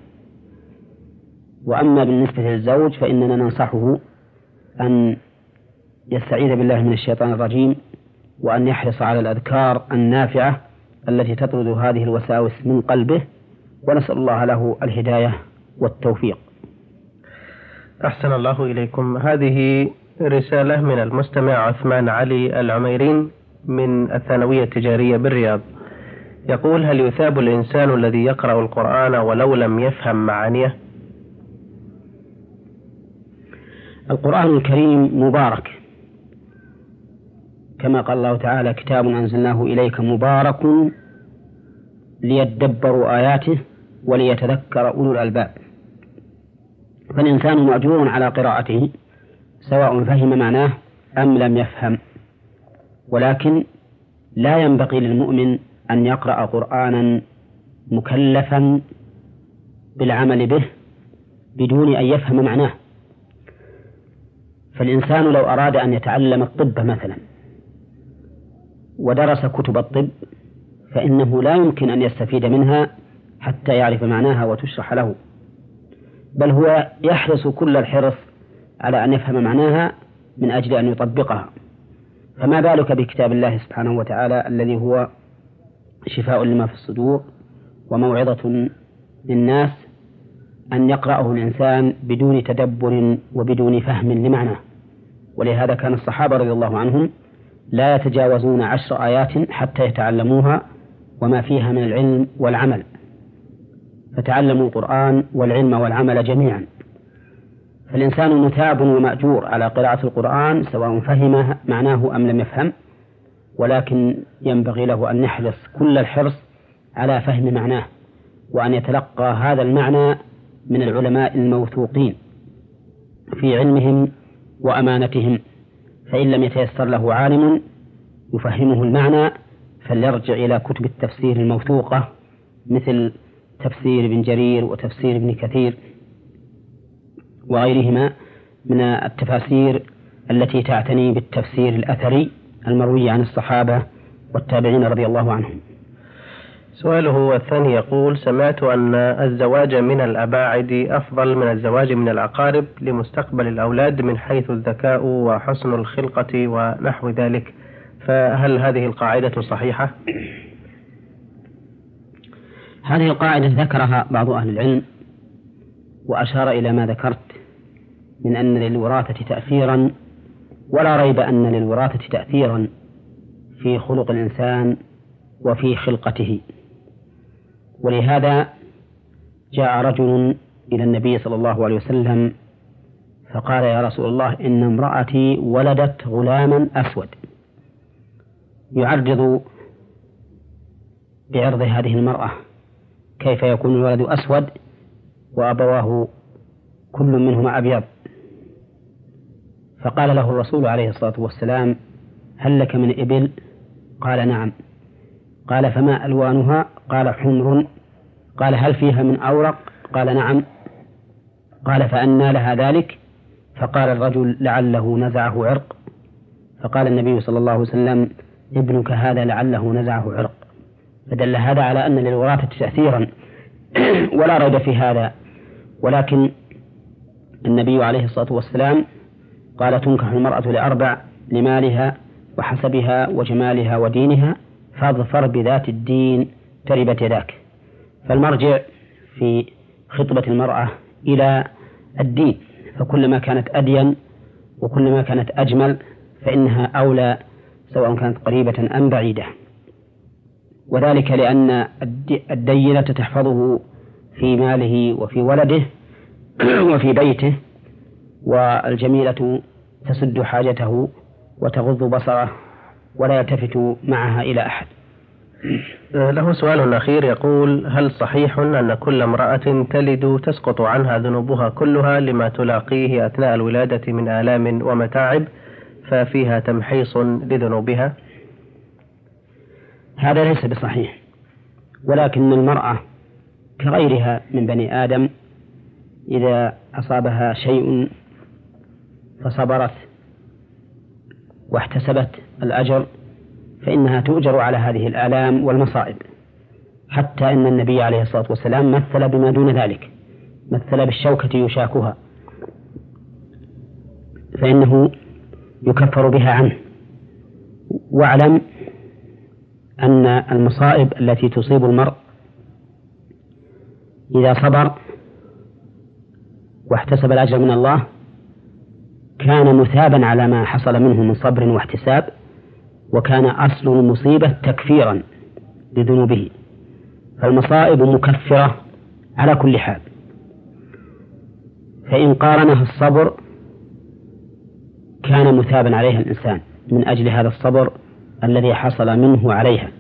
وأما بالنسبة للزوج فإننا ننصحه أن يستعيذ بالله من الشيطان الرجيم، وأن يحرص على الأذكار النافعة التي تطرد هذه الوساوس من قلبه، ونسأل الله له الهداية والتوفيق. أحسن الله إليكم. هذه رسالة من المستمع عثمان علي العميرين من الثانوية التجارية بالرياض، يقول: هل يثاب الإنسان الذي يقرأ القرآن ولو لم يفهم معانيه؟ القرآن الكريم مبارك، كما قال الله تعالى: كتاب أنزلناه إليك مبارك ليدبروا آياته وليتذكر أولو الألباب. فالإنسان مأجور على قراءته سواء فهم معناه أم لم يفهم، ولكن لا ينبغي للمؤمن أن يقرأ قرآنا مكلفا بالعمل به بدون أن يفهم معناه. فالإنسان لو أراد أن يتعلم الطب مثلا ودرس كتب الطب فإنه لا يمكن أن يستفيد منها حتى يعرف معناها وتشرح له، بل هو يحرص كل الحرص على أن يفهم معناها من أجل أن يطبقها. فما بالك بكتاب الله سبحانه وتعالى الذي هو شفاء لما في الصدور وموعظة للناس، أن يقرأه الإنسان بدون تدبر وبدون فهم لمعناه. ولهذا كان الصحابة رضي الله عنهم لا يتجاوزون 10 آيات حتى يتعلموها وما فيها من العلم والعمل، فتعلموا القرآن والعلم والعمل جميعا. فالإنسان مثاب ومأجور على قراءة القرآن سواء فهم معناه أم لم يفهم، ولكن ينبغي له أن يحرص كل الحرص على فهم معناه، وأن يتلقى هذا المعنى من العلماء الموثوقين في علمهم وأمانتهم. فإن لم يتيسر له عالم يفهمه المعنى فليرجع إلى كتب التفسير الموثوقة مثل تفسير ابن جرير وتفسير ابن كثير وغيرهما من التفاسير التي تعتني بالتفسير الأثري المروي عن الصحابة والتابعين رضي الله عنهم. سؤاله الثاني يقول: سمعت أن الزواج من الأباعد أفضل من الزواج من الأقارب لمستقبل الأولاد من حيث الذكاء وحسن الخلقة ونحو ذلك، فهل هذه القاعدة صحيحة؟ هذه القاعدة ذكرها بعض أهل العلم وأشار إلى ما ذكرت من أن للوراثة تأثيرا، ولا ريب أن للوراثة تأثيرا في خلق الإنسان وفي خلقته. ولهذا جاء رجل إلى النبي صلى الله عليه وسلم فقال: يا رسول الله، إن امرأتي ولدت غلاما أسود. يعرض بعرض هذه المرأة: كيف يكون الولد أسود وأبواه كل منهما أبيض؟ فقال له الرسول عليه الصلاة والسلام: هل لك من إبل؟ قال: نعم. قال: فما ألوانها؟ قال: حمر. قال: هل فيها من أورق؟ قال: نعم. قال: فأنى لها ذلك؟ فقال الرجل: لعله نزعه عرق. فقال النبي صلى الله عليه وسلم: ابنك هذا لعله نزعه عرق. فدل هذا على أن للوراثة تأثيرا ولا ريب في هذا، ولكن النبي عليه الصلاة والسلام قال: تنكح المرأة لأربع: لمالها وحسبها وجمالها ودينها، فاظفر بذات الدين تربت يداك. فالمرجع في خطبة المرأة إلى الدين، فكلما كانت أدين وكلما كانت أجمل فإنها أولى سواء كانت قريبة أم بعيدة. وذلك لأن الدينة تحفظه في ماله وفي ولده وفي بيته، والجميلة تسد حاجته وتغض بصره ولا يلتفت معها إلى أحد. له سؤال أخير يقول: هل صحيح أن كل امرأة تلد تسقط عنها ذنوبها كلها لما تلاقيه أثناء الولادة من آلام ومتاعب، ففيها تمحيص لذنوبها؟ هذا ليس بصحيح، ولكن المرأة كغيرها من بني آدم إذا أصابها شيء فصبرت واحتسبت الأجر فإنها تؤجر على هذه الآلام والمصائب، حتى إن النبي عليه الصلاة والسلام مثل بما دون ذلك، مثل بالشوكة يشاكها فإنه يكفر بها عنه. واعلم أن المصائب التي تصيب المرء إذا صبر واحتسب الأجر من الله كان مثابا على ما حصل منه من صبر واحتساب، وكان أصل المصيبة تكفيرا لذنوبه، فالمصائب مكفرة على كل حال. فإن قارنها الصبر كان مثابا عليها الإنسان من أجل هذا الصبر الذي حصل منه عليها.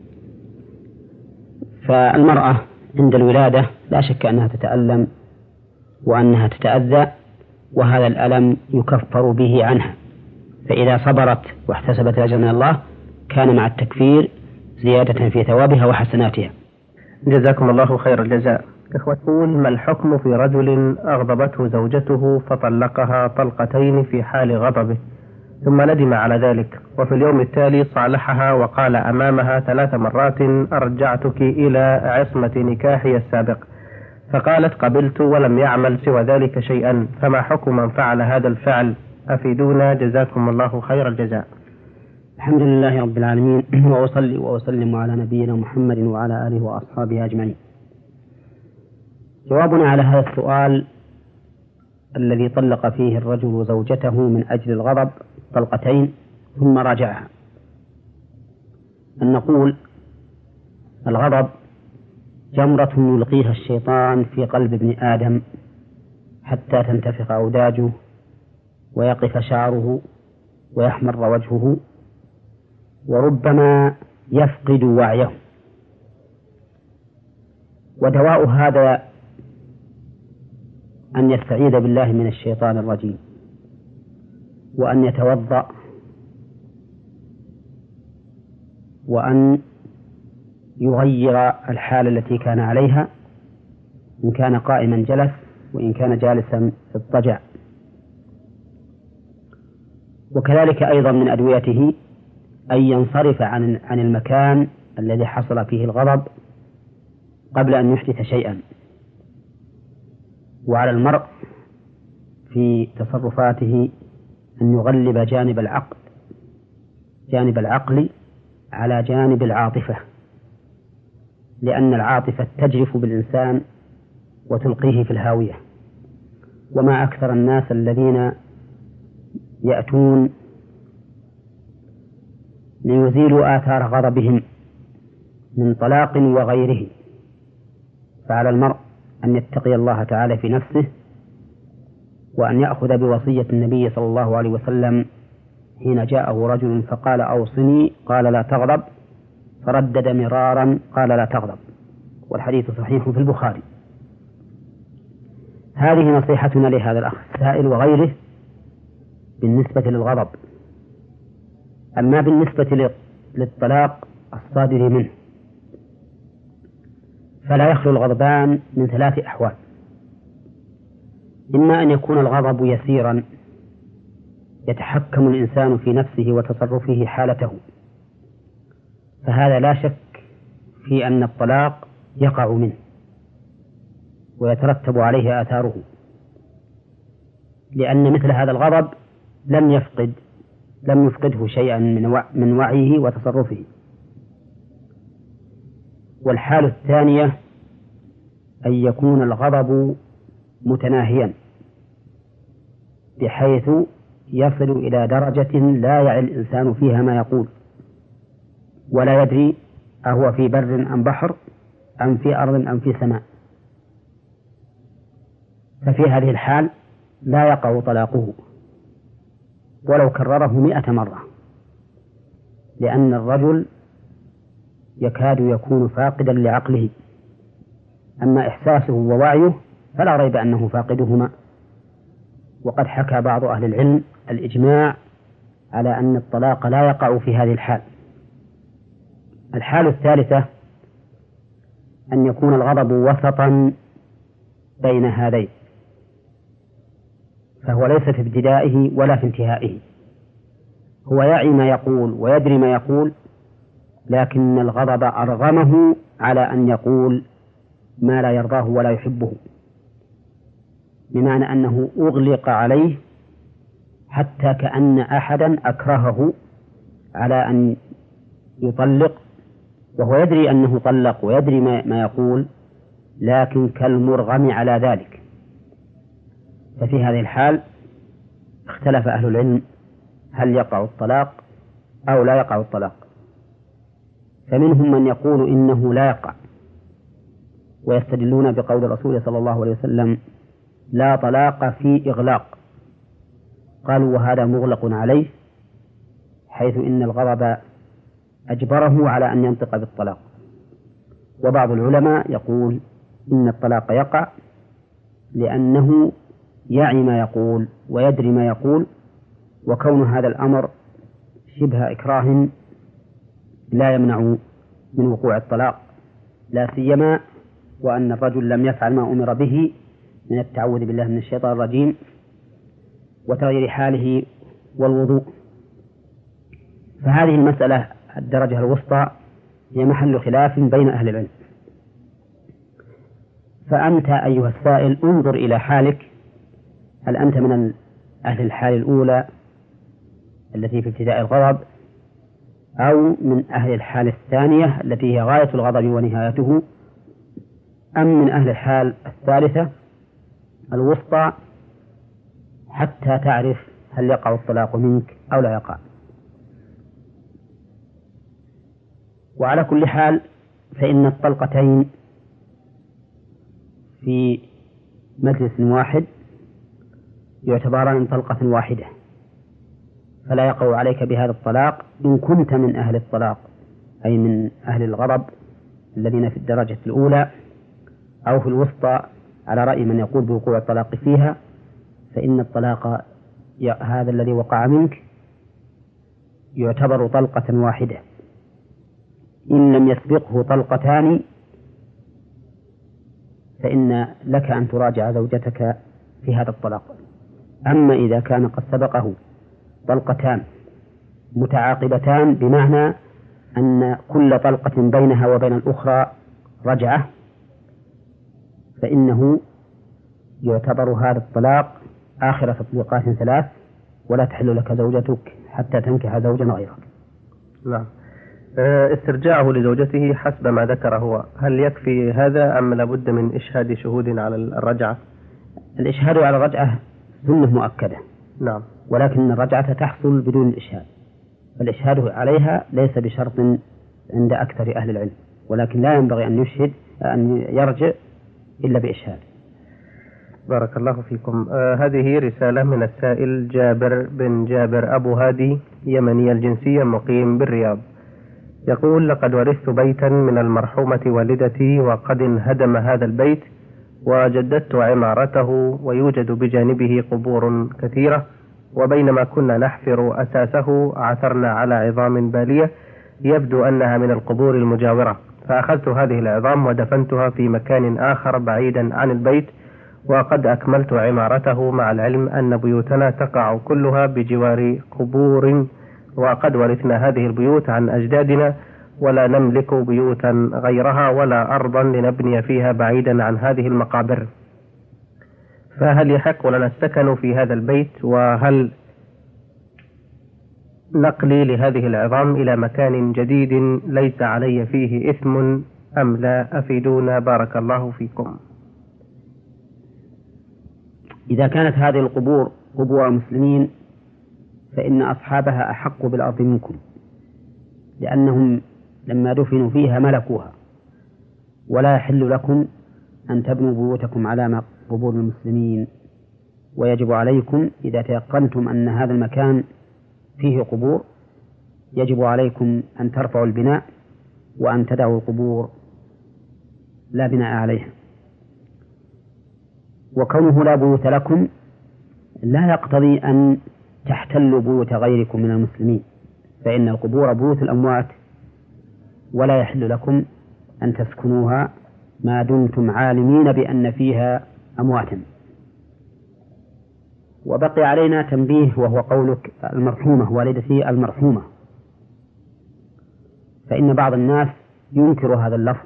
فالمرأة عند الولادة لا شك أنها تتألم وأنها تتأذى، وهذا الألم يكفر به عنها، فإذا صبرت واحتسبت الأجر من الله كان مع التكفير زيادة في ثوابها وحسناتها. جزاكم الله خير الجزاء. إخوة، ما الحكم في رجل أغضبته زوجته فطلقها طلقتين في حال غضبه ثم ندم على ذلك، وفي اليوم التالي صالحها وقال أمامها 3 مرات: أرجعتك إلى عصمة نكاحي السابق، فقالت قبلت ولم يعمل سوى ذلك شيئا، فما حكم من فعل هذا الفعل؟ أفيدونا جزاكم الله خير الجزاء. الحمد لله رب العالمين، وأصلي وأسلم على نبينا محمد وعلى آله وأصحابه أجمعين. جوابنا على هذا السؤال: الذي طلق فيه الرجل زوجته من أجل الغضب طلقتين ثم راجعها، أن نقول: الغضب جمرة يلقيها الشيطان في قلب ابن آدم حتى تنتفخ أوداجه ويقف شعره ويحمر وجهه وربما يفقد وعيه. ودواء هذا أن يستعيذ بالله من الشيطان الرجيم، وأن يتوضأ، وأن يغير الحالة التي كان عليها، إن كان قائما جلس، وإن كان جالسا اضطجع. وكذلك أيضا من أدويته أن ينصرف عن المكان الذي حصل فيه الغضب قبل أن يحدث شيئا. وعلى المرء في تصرفاته أن يغلب جانب العقل على جانب العاطفة، لأن العاطفة تجرف بالإنسان وتلقيه في الهاوية. وما أكثر الناس الذين يأتون ليزيلوا آثار غضبهم من طلاق وغيره. فعلى المرء أن يتقي الله تعالى في نفسه، وأن يأخذ بوصية النبي صلى الله عليه وسلم حين جاءه رجل فقال أوصني، قال لا تغضب، فردد مرارا قال لا تغضب، والحديث صحيح في البخاري. هذه نصيحتنا لهذا الأخ السائل وغيره بالنسبة للغضب. أما بالنسبة للطلاق الصادر منه فلا يخلو الغضبان من 3 أحوال: إما أن يكون الغضب يسيرا يتحكم الإنسان في نفسه وتصرفه حالته، فهذا لا شك في أن الطلاق يقع منه ويترتب عليه آثاره، لأن مثل هذا الغضب لم يفقده شيئا من وعيه وتصرفه. والحالة الثانية أن يكون الغضب متناهيا بحيث يصل إلى درجة لا يعي الإنسان فيها ما يقول، ولا يدري أهو في بر أم بحر أم في أرض أم في سماء. ففي هذه الحال لا يقع طلاقه ولو كرره 100 مرة، لأن الرجل يكاد يكون فاقدا لعقله. أما إحساسه ووعيه فلا ريب أنه فاقدهما. وقد حكى بعض أهل العلم الإجماع على أن الطلاق لا يقع في هذه الحال. الحالة الثالثة أن يكون الغضب وسطا بين هذين، فهو ليس في ابتدائه ولا في انتهائه، هو يعي ما يقول ويدري ما يقول، لكن الغضب أرغمه على أن يقول ما لا يرضاه ولا يحبه، بمعنى أنه أغلق عليه حتى كأن أحدا أكرهه على أن يطلق، وهو يدري أنه طلق ويدري ما يقول، لكن كالمرغم على ذلك. ففي هذه الحال اختلف أهل العلم هل يقع الطلاق أو لا يقع الطلاق. فمنهم من يقول إنه لا يقع، ويستدلون بقول الرسول صلى الله عليه وسلم لا طلاق في إغلاق، قالوا وهذا مغلق عليه، حيث إن الغضب أجبره على أن ينطق بالطلاق. وبعض العلماء يقول إن الطلاق يقع لأنه يعي ما يقول ويدري ما يقول، وكون هذا الأمر شبه إكراه لا يمنع من وقوع الطلاق، لا سيما وأن الرجل لم يفعل ما أمر به من التعوذ بالله من الشيطان الرجيم وتغيير حاله والوضوء. فهذه المسألة الدرجة الوسطى هي محل خلاف بين أهل العلم. فأنت أيها السائل انظر إلى حالك، هل أنت من أهل الحال الأولى التي في ابتداء الغضب، أو من أهل الحال الثانية التي هي غاية الغضب ونهايته، أم من أهل الحال الثالثة الوسطى حتى تعرف هل يقع الطلاق منك أو لا يقع. وعلى كل حال فإن الطلقتين في مجلس واحد يعتبران طلقة واحدة، فلا يقع عليك بهذا الطلاق إن كنت من أهل الطلاق، أي من أهل الغضب الذين في الدرجة الأولى أو في الوسطى، على رأي من يقول بوقوع الطلاق فيها. فإن الطلاق هذا الذي وقع منك يعتبر طلقة واحدة إن لم يسبقه طلقتان، فإن لك أن تراجع زوجتك في هذا الطلاق. أما إذا كان قد سبقه طلقتان متعاقبتان، بمعنى أن كل طلقة بينها وبين الأخرى رجعة، فإنه يعتبر هذا الطلاق آخر تطليقات 3، ولا تحل لك زوجتك حتى تنكح زوجا غيرك. نعم. استرجاعه لزوجته حسب ما ذكر هو، هل يكفي هذا أم لابد من إشهاد شهود على الرجعة؟ الإشهاد على الرجعة سنة مؤكدة. نعم. ولكن الرجعة تحصل بدون الإشهاد، فالإشهاد عليها ليس بشرط عند أكثر أهل العلم، ولكن لا ينبغي أن يرجع إلا بإشهاد. بارك الله فيكم. هذه رسالة من السائل جابر بن جابر أبو هادي، يمني الجنسية، مقيم بالرياض. يقول: لقد ورثت بيتا من المرحومة والدتي، وقد انهدم هذا البيت وجددت عمارته، ويوجد بجانبه قبور كثيرة، وبينما كنا نحفر أساسه عثرنا على عظام بالية يبدو أنها من القبور المجاورة، فأخذت هذه العظام ودفنتها في مكان آخر بعيدا عن البيت، وقد أكملت عمارته، مع العلم أن بيوتنا تقع كلها بجوار قبور، وقد ورثنا هذه البيوت عن أجدادنا، ولا نملك بيوتا غيرها ولا أرضا لنبني فيها بعيدا عن هذه المقابر، فهل يحق لنا السكن في هذا البيت؟ وهل نقلي لهذه العظام إلى مكان جديد ليس علي فيه إثم أم لا؟ أفيدونا بارك الله فيكم. إذا كانت هذه القبور قبور المسلمين فإن أصحابها أحق بالأرض منكم، لأنهم لما دفنوا فيها ملكوها، ولا يحل لكم أن تبنوا بيوتكم على قبور المسلمين، ويجب عليكم إذا تيقنتم أن هذا المكان فيه قبور يجب عليكم أن ترفعوا البناء وأن تدعوا القبور لا بناء عليها. وكونه لا بيوت لكم لا يقتضي أن تحتلوا بيوت غيركم من المسلمين، فإن القبور بيوت الأموات، ولا يحل لكم أن تسكنوها ما دمتم عالمين بأن فيها أمواتا. وبقي علينا تنبيه، وهو قولك المرحومة والدتي المرحومة، فإن بعض الناس ينكر هذا اللفظ،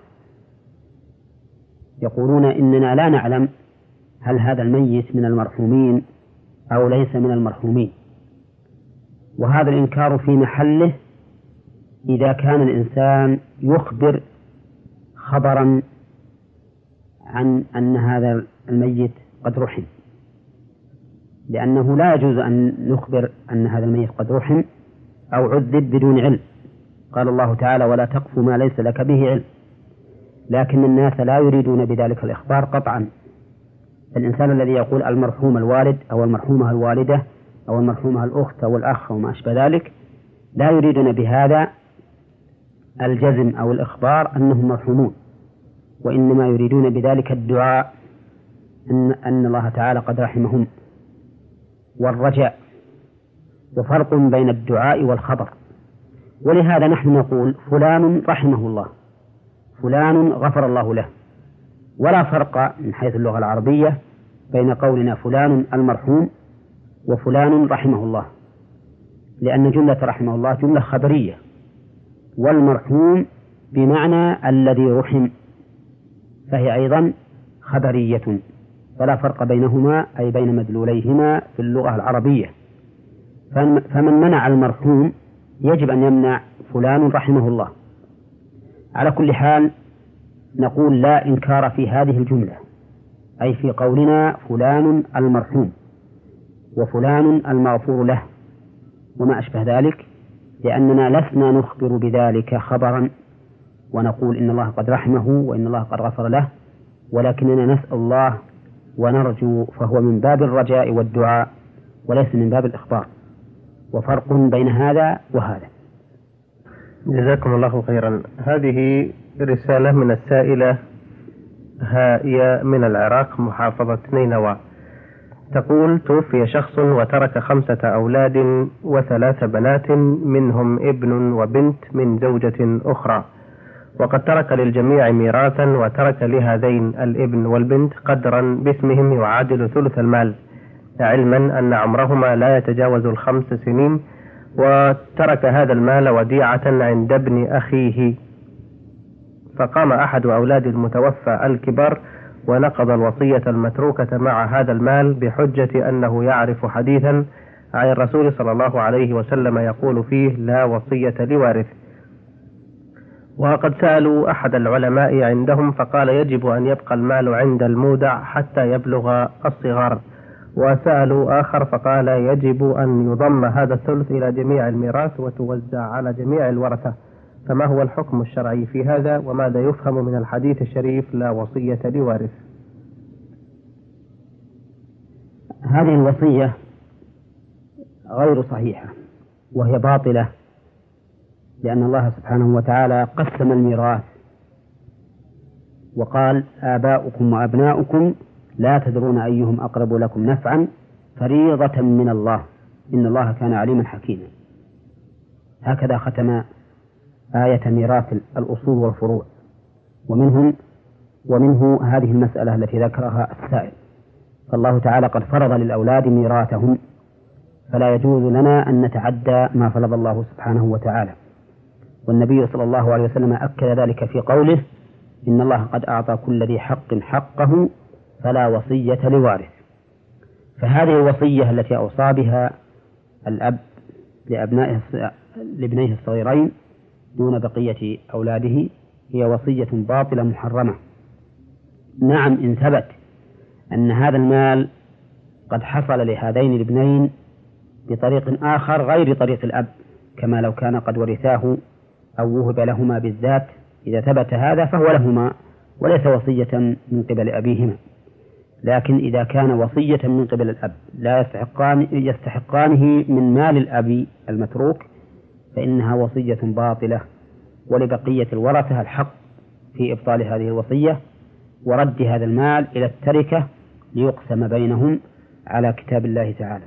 يقولون إننا لا نعلم هل هذا الميت من المرحومين أو ليس من المرحومين، وهذا الإنكار في محله إذا كان الإنسان يخبر خبرا عن أن هذا الميت قد رحم، لأنه لا يجوز أن نخبر أن هذا الميت قد رحم أو عذب بدون علم. قال الله تعالى: ولا تقف ما ليس لك به علم. لكن الناس لا يريدون بذلك الإخبار قطعا. الإنسان الذي يقول المرحوم الوالد أو المرحومة الوالدة أو المرحومة الأخت أو الأخ أو ما أشبه ذلك لا يريدون بهذا الجزم أو الإخبار أنهم مرحومون، وإنما يريدون بذلك الدعاء أن الله تعالى قد رحمهم والرجاء، وفرق بين الدعاء والخبر. ولهذا نحن نقول فلان رحمه الله، فلان غفر الله له، ولا فرق من حيث اللغة العربية بين قولنا فلان المرحوم وفلان رحمه الله، لأن جملة رحمه الله جملة خبرية، والمرحوم بمعنى الذي رحم فهي أيضا خبرية، فلا فرق بينهما أي بين مدلوليهما في اللغة العربية. فمن منع المرحوم يجب أن يمنع فلان رحمه الله. على كل حال نقول لا إنكار في هذه الجملة، أي في قولنا فلان المرحوم وفلان المغفور له وما أشبه ذلك، لأننا لسنا نخبر بذلك خبرا ونقول إن الله قد رحمه وإن الله قد غفر له، ولكننا نسأل الله ونرجو، فهو من باب الرجاء والدعاء وليس من باب الإخبار، وفرق بين هذا وهذا. جزاكم الله خيرا. هذه رسالة من السائلة هائية من العراق، محافظة نينوى، تقول: توفي شخص وترك 5 أولاد و3 بنات، منهم ابن وبنت من زوجة أخرى، وقد ترك للجميع ميراثا، وترك لهذين الابن والبنت قدرا باسمهم يعادل ثلث المال، علما أن عمرهما لا يتجاوز 5 سنين، وترك هذا المال وديعة عند ابن أخيه. فقام أحد أولاد المتوفى الكبار ونقض الوصية المتروكة مع هذا المال بحجة أنه يعرف حديثا عن الرسول صلى الله عليه وسلم يقول فيه: لا وصية لوارث. وقد سألوا أحد العلماء عندهم فقال يجب أن يبقى المال عند المودع حتى يبلغ الصغار، وسألوا آخر فقال يجب أن يضم هذا الثلث إلى جميع الميراث وتوزع على جميع الورثة. فما هو الحكم الشرعي في هذا، وماذا يفهم من الحديث الشريف لا وصية لوارث؟ هذه الوصية غير صحيحة وهي باطلة، لأن الله سبحانه وتعالى قسم الميراث وقال آباؤكم وأبناؤكم لا تدرون أيهم أقرب لكم نفعا فريضة من الله إن الله كان عليما حكيما. هكذا ختم آية ميراث الأصول والفروع. ومنه هذه المسألة التي ذكرها السائل. فالله تعالى قد فرض للأولاد ميراثهم، فلا يجوز لنا أن نتعدى ما فرض الله سبحانه وتعالى. والنبي صلى الله عليه وسلم أكد ذلك في قوله إن الله قد أعطى كل ذي حق حقه فلا وصية لوارث. فهذه الوصية التي أوصى بها الأب لابنيه الصغيرين دون بقية أولاده هي وصية باطلة محرمة. نعم، إن ثبت أن هذا المال قد حصل لهذين الابنين بطريق آخر غير طريق الأب، كما لو كان قد ورثاه أو وهب لهما بالذات، إذا ثبت هذا فهو لهما وليس وصية من قبل أبيهما. لكن إذا كان وصية من قبل الأب لا يستحقانه من مال الأب المتروك فإنها وصية باطلة، ولبقية الورثة الحق في إبطال هذه الوصية ورد هذا المال إلى التركة ليقسم بينهم على كتاب الله تعالى.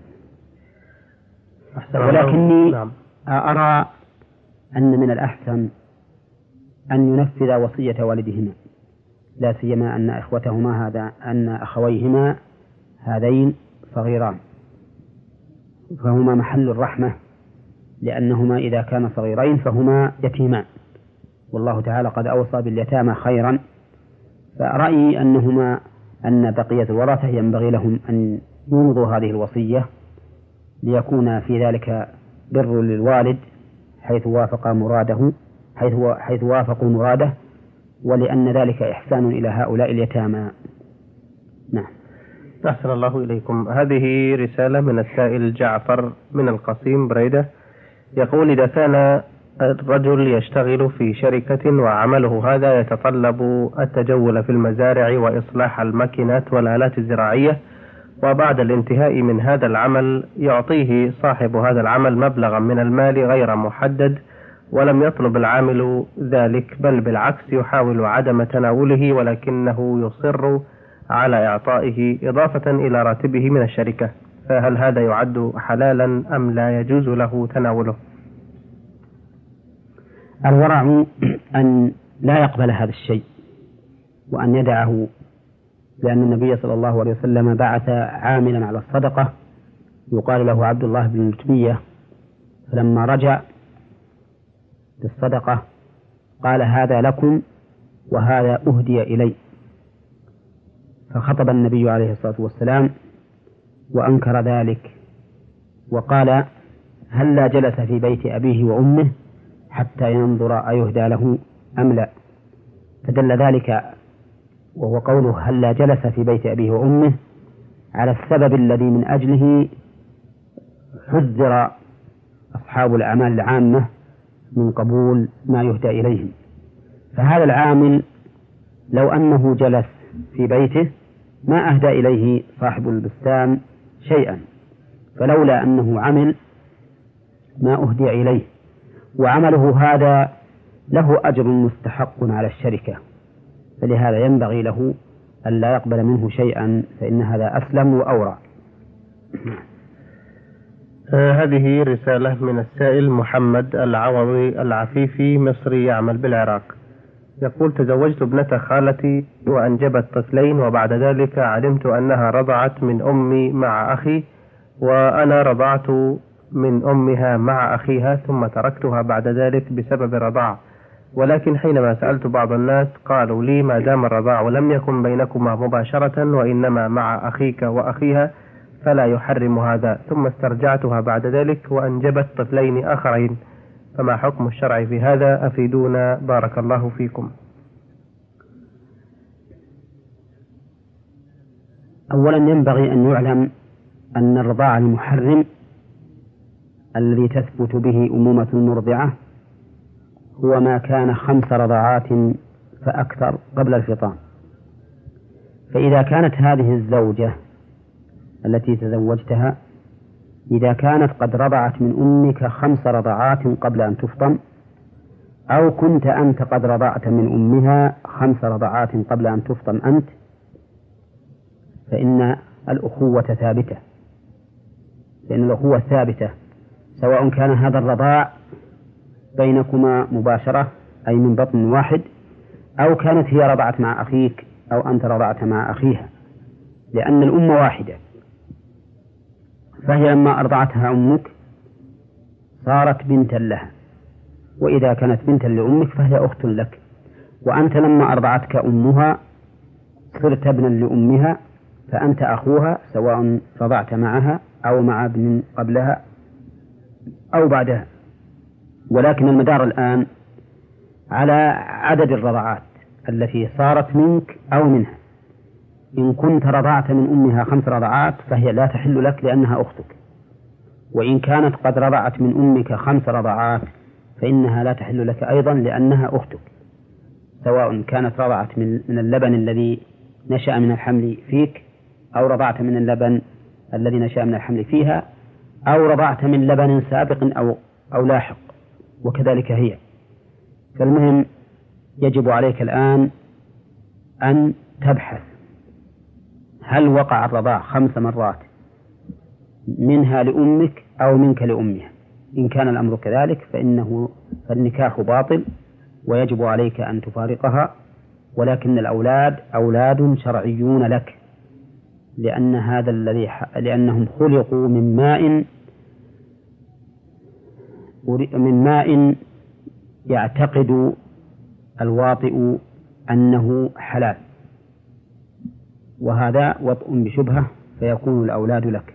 ولكني أرى أن من الأحسن أن ينفذ وصية والدهما، لا سيما أن أخويهما هذين صغيران، فهما محل الرحمة، لأنهما إذا كان صغيرين فهما يتيمان، والله تعالى قد أوصى باليتامى خيرا. فرأيي أن بقية الورثة ينبغي لهم أن يمضوا هذه الوصية ليكون في ذلك بر للوالد حيث وافقوا مراده، ولأن ذلك إحسان إلى هؤلاء اليتامى. نعم. أحسن الله إليكم. هذه رسالة من السائل جعفر من القصيم بريدة، يقول إذا كان الرجل يشتغل في شركة وعمله هذا يتطلب التجول في المزارع وإصلاح الماكينات والآلات الزراعية، وبعد الانتهاء من هذا العمل يعطيه صاحب هذا العمل مبلغا من المال غير محدد، ولم يطلب العامل ذلك، بل بالعكس يحاول عدم تناوله، ولكنه يصر على إعطائه إضافة إلى راتبه من الشركة، فهل هذا يعد حلالا أم لا يجوز له تناوله؟ الورع أن لا يقبل هذا الشيء وأن يدعه، لأن النبي صلى الله عليه وسلم بعث عاملا على الصدقة يقال له عبد الله بن لتبية، فلما رجع بالصدقة قال هذا لكم وهذا أهدي إلي، فخطب النبي عليه الصلاة والسلام وأنكر ذلك وقال هلا جلس في بيت أبيه وأمه حتى ينظر أيهدى له أم لا، فدل ذلك وهو قوله هلا جلس في بيت أبيه وأمه على السبب الذي من أجله حذر أصحاب الأعمال العامة من قبول ما يهدى إليهم. فهذا العامل لو أنه جلس في بيته ما أهدى إليه صاحب البستان شيئا، فلولا أنه عمل ما أهدي إليه، وعمله هذا له أجر مستحق على الشركة، فلهذا ينبغي له أن لا يقبل منه شيئا، فإن هذا أسلم وأورع. هذه رسالة من السائل محمد العوضي العفيفي مصري يعمل بالعراق، يقول تزوجت ابنة خالتي وأنجبت طفلين، وبعد ذلك علمت أنها رضعت من أمي مع أخي، وأنا رضعت من أمها مع أخيها، ثم تركتها بعد ذلك بسبب الرضاعة، ولكن حينما سألت بعض الناس قالوا لي ما دام الرضاع لم يكن بينكما مباشرة وإنما مع أخيك وأخيها فلا يحرم هذا، ثم استرجعتها بعد ذلك وأنجبت طفلين آخرين، فما حكم الشرع في هذا؟ أفيدونا بارك الله فيكم. أولا ينبغي أن يعلم أن الرضاع المحرم الذي تثبت به أمومة المرضعة هو ما كان 5 رضعات فأكثر قبل الفطام. فإذا كانت هذه الزوجة التي تزوجتها إذا كانت قد رضعت من أمك 5 رضعات قبل أن تفطم، أو كنت أنت قد رضعت من أمها 5 رضعات قبل أن تفطم أنت، فإن الأخوة ثابتة، لأن الأخوة ثابتة سواء كان هذا الرضاع بينكما مباشرة أي من بطن واحد، أو كانت هي رضعت مع أخيك أو أنت رضعت مع أخيها، لأن الأمة واحدة. فهي لما أرضعتها أمك صارت بنتا لها، وإذا كانت بنتا لأمك فهي أخت لك، وأنت لما أرضعتك أمها صرت ابنا لأمها، فأنت أخوها سواء رضعت معها أو مع ابن قبلها أو بعدها. ولكن المدار الآن على عدد الرضعات التي صارت منك أو منها. إن كنت رضعت من أمها 5 رضعات فهي لا تحل لك لأنها أختك، وإن كانت قد رضعت من أمك 5 رضعات فإنها لا تحل لك أيضا لأنها أختك، سواء كانت رضعت من اللبن الذي نشأ من الحمل فيك، أو رضعت من اللبن الذي نشأ من الحمل فيها، أو رضعت من لبن سابق أو لاحق، وكذلك هي. فالمهم يجب عليك الآن أن تبحث هل وقع الرضاع 5 مرات منها لأمك أو منك لأمها. إن كان الأمر كذلك فالنكاح باطل ويجب عليك أن تفارقها، ولكن الأولاد أولاد شرعيون لك، لأنهم خلقوا من ماء يعتقد الواطئ أنه حلال، وهذا وطء بشبهة فيكون الأولاد لك.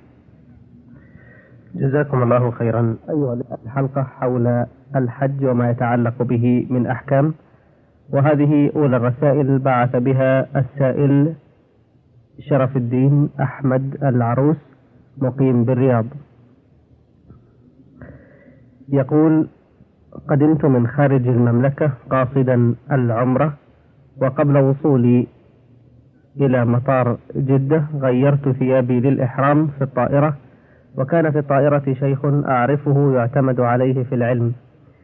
جزاكم الله خيرا. أيها الحلقة حول الحج وما يتعلق به من أحكام، وهذه أولى الرسائل بعث بها السائل شرف الدين أحمد العروس مقيم بالرياض. يقول: قدمت من خارج المملكة قاصدا العمرة، وقبل وصولي إلى مطار جدة غيرت ثيابي للإحرام في الطائرة، وكان في الطائرة شيخ أعرفه يعتمد عليه في العلم،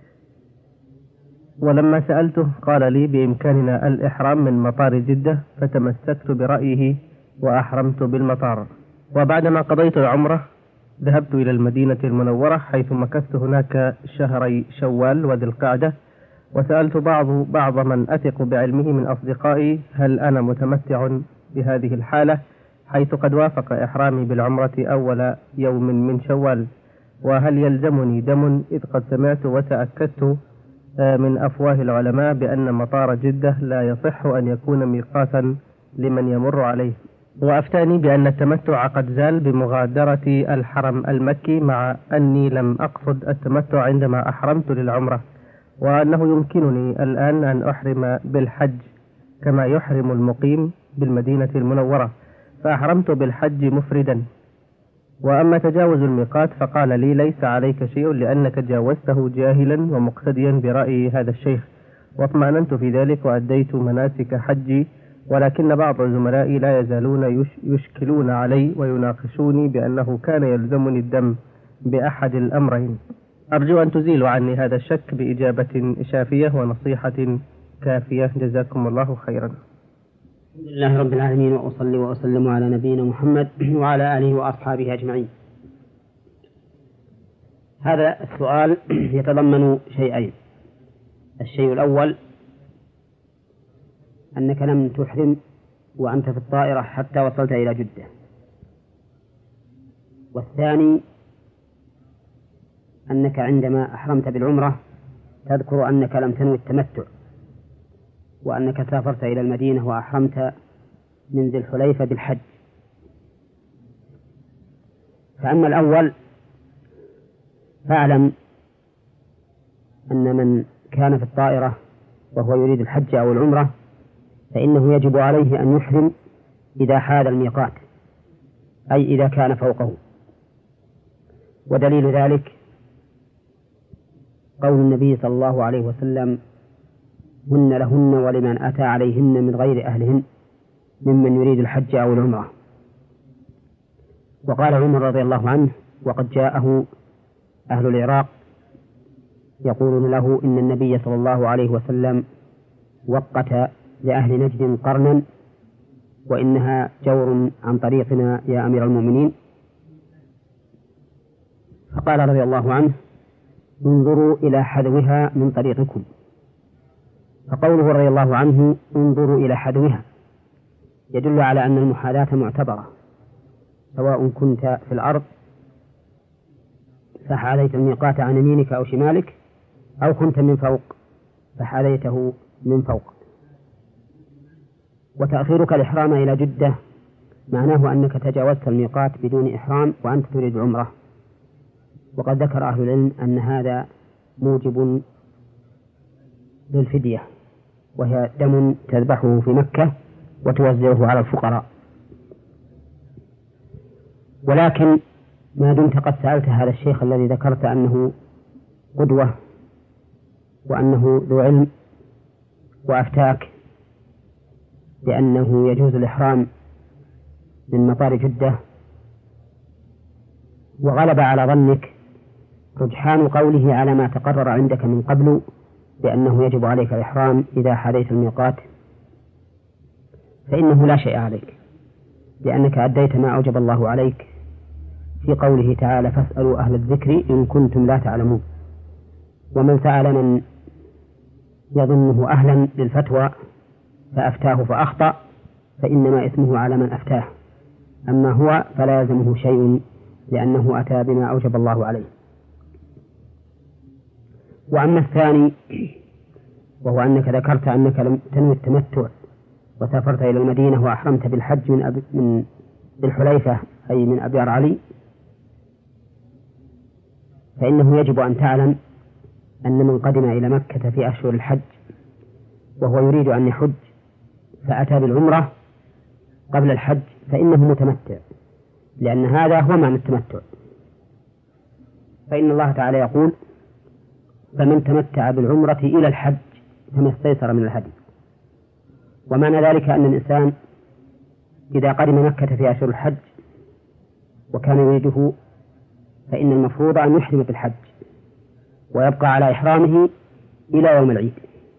ولما سألته قال لي بإمكاننا الإحرام من مطار جدة، فتمسكت برأيه وأحرمت بالمطار. وبعدما قضيت العمرة ذهبت إلى المدينة المنورة، حيث مكثت هناك شهري شوال وذي القعدة، وسألت بعض من أثق بعلمه من أصدقائي هل أنا متمتع بهذه الحالة، حيث قد وافق إحرامي بالعمرة أول يوم من شوال، وهل يلزمني دم، إذ قد سمعت وتأكدت من أفواه العلماء بأن مطار جدة لا يصح أن يكون ميقاتا لمن يمر عليه، وأفتاني بأن التمتع قد زال بمغادرة الحرم المكي، مع أني لم أقصد التمتع عندما أحرمت للعمرة، وأنه يمكنني الآن أن أحرم بالحج كما يحرم المقيم بالمدينة المنورة، فأحرمت بالحج مفردا. وأما تجاوز الميقات فقال لي ليس عليك شيء لأنك جاوزته جاهلا ومقتديا برأي هذا الشيخ، واطمأننت في ذلك وأديت مناسك حجي، ولكن بعض زملائي لا يزالون يشكلون علي ويناقشوني بأنه كان يلزمني الدم بأحد الأمرين. أرجو أن تزيلوا عني هذا الشك بإجابة شافية ونصيحة كافية، جزاكم الله خيرا. الحمد لله رب العالمين، وأصلي وأسلم على نبينا محمد وعلى آله وأصحابه أجمعين. هذا السؤال يتضمن شيئين: الشيء الأول أنك لم تحرم وأنت في الطائرة حتى وصلت إلى جدة، والثاني أنك عندما أحرمت بالعمرة تذكر أنك لم تنوي التمتع، وأنك سافرت إلى المدينة وأحرمت من ذي الحليفة بالحج. فأما الأول فاعلم أن من كان في الطائرة وهو يريد الحج أو العمرة فإنه يجب عليه أن يحرم إذا حال الميقات، أي إذا كان فوقه. ودليل ذلك قول النبي صلى الله عليه وسلم: هن لهن ولمن أتى عليهن من غير أهلهن ممن يريد الحج أو العمرة. وقال عمر رضي الله عنه وقد جاءه أهل العراق يقولون له إن النبي صلى الله عليه وسلم وقت لأهل نجد قرنا وإنها جور عن طريقنا يا أمير المؤمنين. فقال رضي الله عنه: انظروا إلى حذوها من طريقكم. فقوله رضي الله عنه انظروا إلى حذوها يدل على أن المحاذاة معتبرة، سواء كنت في الأرض فحاذيت الميقات عن يمينك أو شمالك، أو كنت من فوق فحاذيته من فوق. وتأخيرك الإحرام إلى جدة معناه أنك تجاوزت الميقات بدون إحرام وأنت تريد عمرة. وقد ذكر أهل العلم أن هذا موجب للفدية، وهي دم تذبحه في مكة وتوزعه على الفقراء. ولكن ما دمت قد سألت هذا الشيخ الذي ذكرت أنه قدوة وأنه ذو علم وأفتاك بأنه يجوز الإحرام من مطار جدة، وغلب على ظنك رجحان قوله على ما تقرر عندك من قبل بأنه يجب عليك الإحرام إذا حديث الميقات، فإنه لا شيء عليك، لأنك أديت ما أوجب الله عليك في قوله تعالى: فاسألوا أهل الذكر إن كنتم لا تعلمون. ومن سأل من يظنه أهلا للفتوى فأفتاه فأخطأ فإنما إثمه على من أفتاه، أما هو فلا يلزمه شيء لأنه أتى بما أوجب الله عليه. وأما الثاني وهو أنك ذكرت أنك لم تنوي التمتع وسافرت إلى المدينة وأحرمت بالحج من الحليفة أي من أبيار علي، فإنه يجب أن تعلم أن من قدم إلى مكة في أشهر الحج وهو يريد أن يحج فأتى بالعمرة قبل الحج فإنه متمتع، لأن هذا هو معنى التمتع. فإن الله تعالى يقول: فمن تمتع بالعمرة إلى الحج فما استيسر من الهدي. ومعنى ذلك أن الإنسان إذا قدم مكة في أشهر الحج وكان يريده فإن المفروض أن يحرم بالحج ويبقى على إحرامه إلى يوم العيد.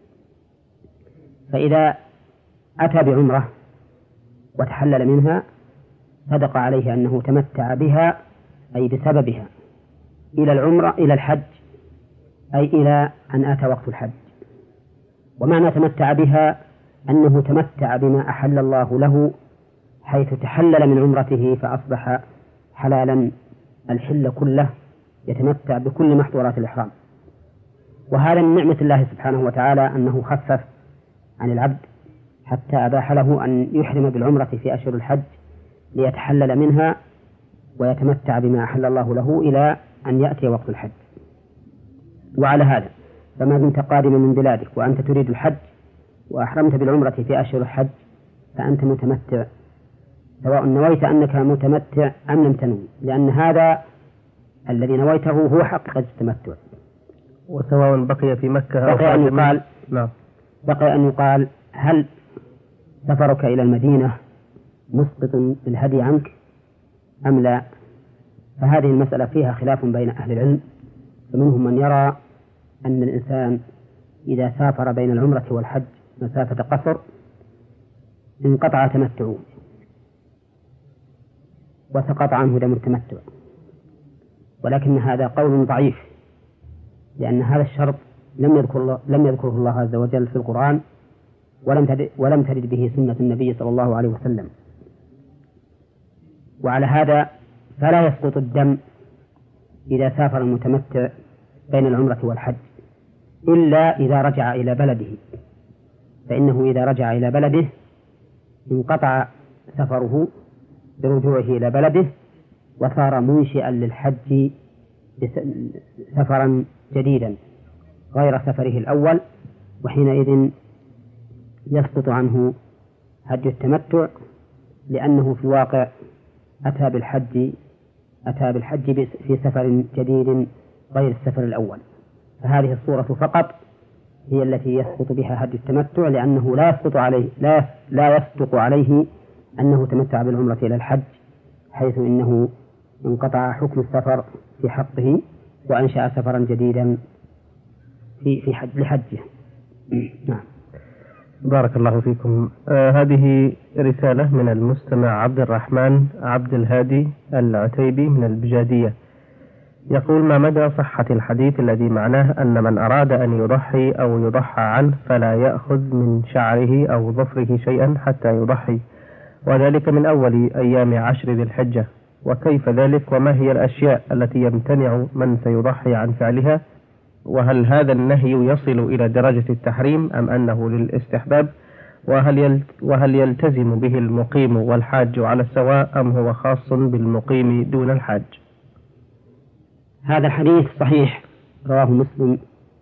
فإذا أتى بعمرة وتحلل منها صدق عليه أنه تمتع بها أي بسببها إلى العمرة إلى الحج، أي إلى أن أتى وقت الحج. ومعنى تمتع بها أنه تمتع بما أحل الله له، حيث تحلل من عمرته فأصبح حلالا الحل كله، يتمتع بكل محظورات الإحرام. وهذا من نعمة الله سبحانه وتعالى أنه خفف عن العبد حتى أباح له أن يحرم بالعمرة في أشهر الحج ليتحلل منها ويتمتع بما أحل الله له إلى أن يأتي وقت الحج. وعلى هذا فما دمت قادما من بلادك وأنت تريد الحج وأحرمت بالعمرة في أشهر الحج فأنت متمتع، سواء نويت أنك متمتع أم لم تنوي، لأن هذا الذي نويته هو حقيقة التمتع. وسواء بقي في مكة بقي أن يقال هل سفرك إلى المدينة مسقط بالهدي عنك أم لا؟ فهذه المسألة فيها خلاف بين أهل العلم، فمنهم من يرى أن الإنسان إذا سافر بين العمرة والحج مسافة قصر انقطع تمتعه وسقط عنه دم التمتع، ولكن هذا قول ضعيف، لأن هذا الشرط لم يذكره الله عز وجل في القرآن ولم ترد به سنة النبي صلى الله عليه وسلم. وعلى هذا فلا يسقط الدم إذا سافر المتمتع بين العمرة والحج إلا إذا رجع إلى بلده، فإنه إذا رجع إلى بلده انقطع سفره برجوعه إلى بلده وصار منشئا للحج سفرا جديدا، غير سفره الأول، وحينئذ يسقط عنه هدي التمتع، لأنه في الواقع أتى بالحج في سفر جديد غير السفر الأول. فهذه الصورة فقط هي التي يسقط بها هدي التمتع، لأنه لا يصدق عليه أنه تمتع بالعمرة إلى الحج، حيث إنه انقطع حكم السفر في حقه وأنشأ سفرا جديدا لحجه. نعم. بارك الله فيكم. هذه رسالة من المستمع عبد الرحمن عبد الهادي العتيبي من البجادية، يقول: ما مدى صحة الحديث الذي معناه أن من أراد أن يضحي أو يضحى عنه فلا يأخذ من شعره أو ظفره شيئا حتى يضحي، وذلك من أول أيام 10 ذي الحجة؟ وكيف ذلك؟ وما هي الأشياء التي يمتنع من سيضحي عن فعلها؟ وهل هذا النهي يصل إلى درجة التحريم أم أنه للاستحباب؟ وهل يلتزم به المقيم والحاج على السواء أم هو خاص بالمقيم دون الحاج؟ هذا الحديث صحيح، رواه مسلم،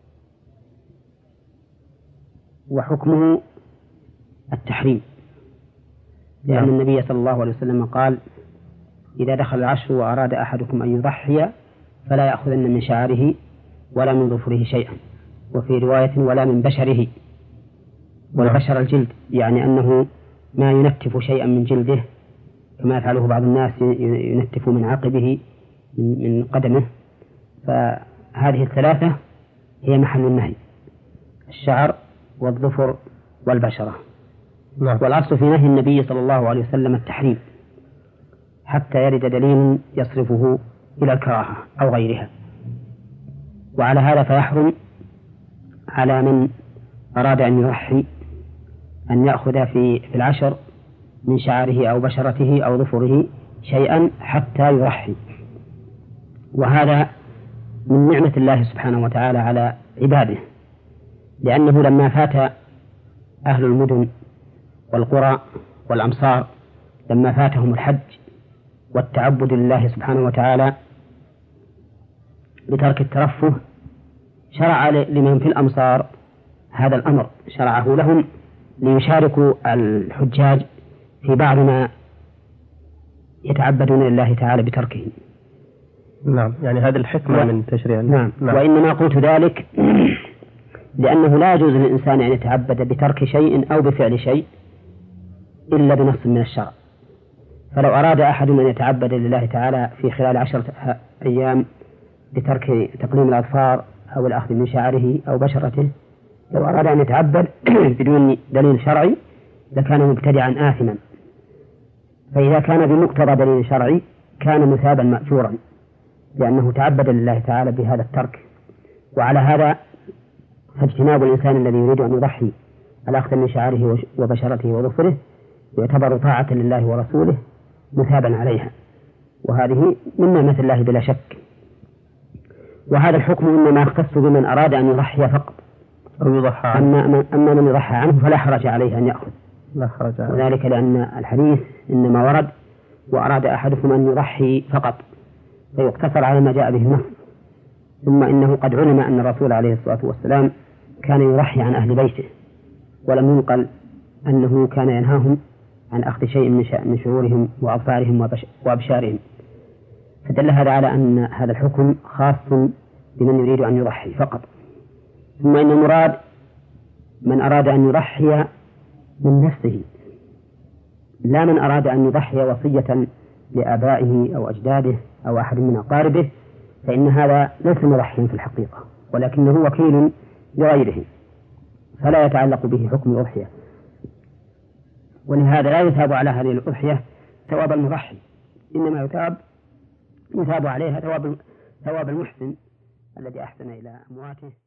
وحكمه التحريم، لأن النبي صلى الله عليه وسلم قال: إذا دخل العشر وأراد أحدكم أن يضحي فلا يأخذن من شعره ولا من ظفره شيئا، وفي رواية ولا من بشره. والبشر الجلد، يعني أنه ما ينتف شيئا من جلده كما يفعله بعض الناس، ينتف من عقبه من قدمه. فهذه الثلاثة هي محل النهي: الشعر والظفر والبشرة. والأصل في نهي النبي صلى الله عليه وسلم التحريم حتى يرد دليل يصرفه إلى الكراهة أو غيرها. وعلى هذا فيحرم على من أراد أن يضحي أن يأخذ في العشر من شعره أو بشرته أو ظفره شيئا حتى يضحي. وهذا من نعمة الله سبحانه وتعالى على عباده، لأنه لما فات أهل المدن والقرى والأمصار، لما فاتهم الحج والتعبد لله سبحانه وتعالى بترك الترفه، شرع لمن في الأمصار هذا الأمر، شرعه لهم ليشاركوا الحجاج في بعض ما يتعبدون لله تعالى بتركه. نعم، يعني هذه الحكمة من تشريع. نعم. وإنما قلت ذلك لأنه لا يجوز للإنسان أن يتعبد بترك شيء أو بفعل شيء إلا بنص من الشرع. فلو أراد أحد أن يتعبد لله تعالى في خلال 10 أيام بترك تقليم الأظفار أو الأخذ من شعره أو بشرته، لو أراد أن يتعبد بدون دليل شرعي لكان مبتدعا آثما. فإذا كان بمقتضى دليل شرعي كان مثابا مأجورا، لأنه تعبد لله تعالى بهذا الترك. وعلى هذا فاجتناب الإنسان الذي يريد أن يضحي الأخذ من شعره وبشرته وظفره يعتبر طاعة لله ورسوله مثابا عليها، وهذه من نعمة الله بلا شك. وهذا الحكم إنما يختص بمن أراد أن يضحي فقط أو يضحى عنه. أما من يضحى عنه فلا حرج عليه أن يأخذ، لا حرج عليه، وذلك لأن الحديث إنما ورد وأراد أحدكم أن يضحي فقط، فيقتصر على ما جاء به النص. ثم إنه قد علم أن الرسول عليه الصلاة والسلام كان يضحي عن أهل بيته، ولم ينقل أنه كان ينهاهم عن أخذ شيء من شعورهم وأظفارهم وأبشارهم، فدل هذا على أن هذا الحكم خاص بمن يريد أن يضحي فقط. ثم إن المراد من أراد أن يضحي من نفسه، لا من أراد أن يضحي وصية لآبائه أو أجداده أو أحد من أقاربه، فإن هذا ليس مضحيا في الحقيقة، ولكنه وكيل لغيره فلا يتعلق به حكم الأضحية. ولهذا لا يثاب على هذه الأضحية ثواب المضحي، إنما يثاب عليها ثواب المحسن الذي أحسن إلى أمواته.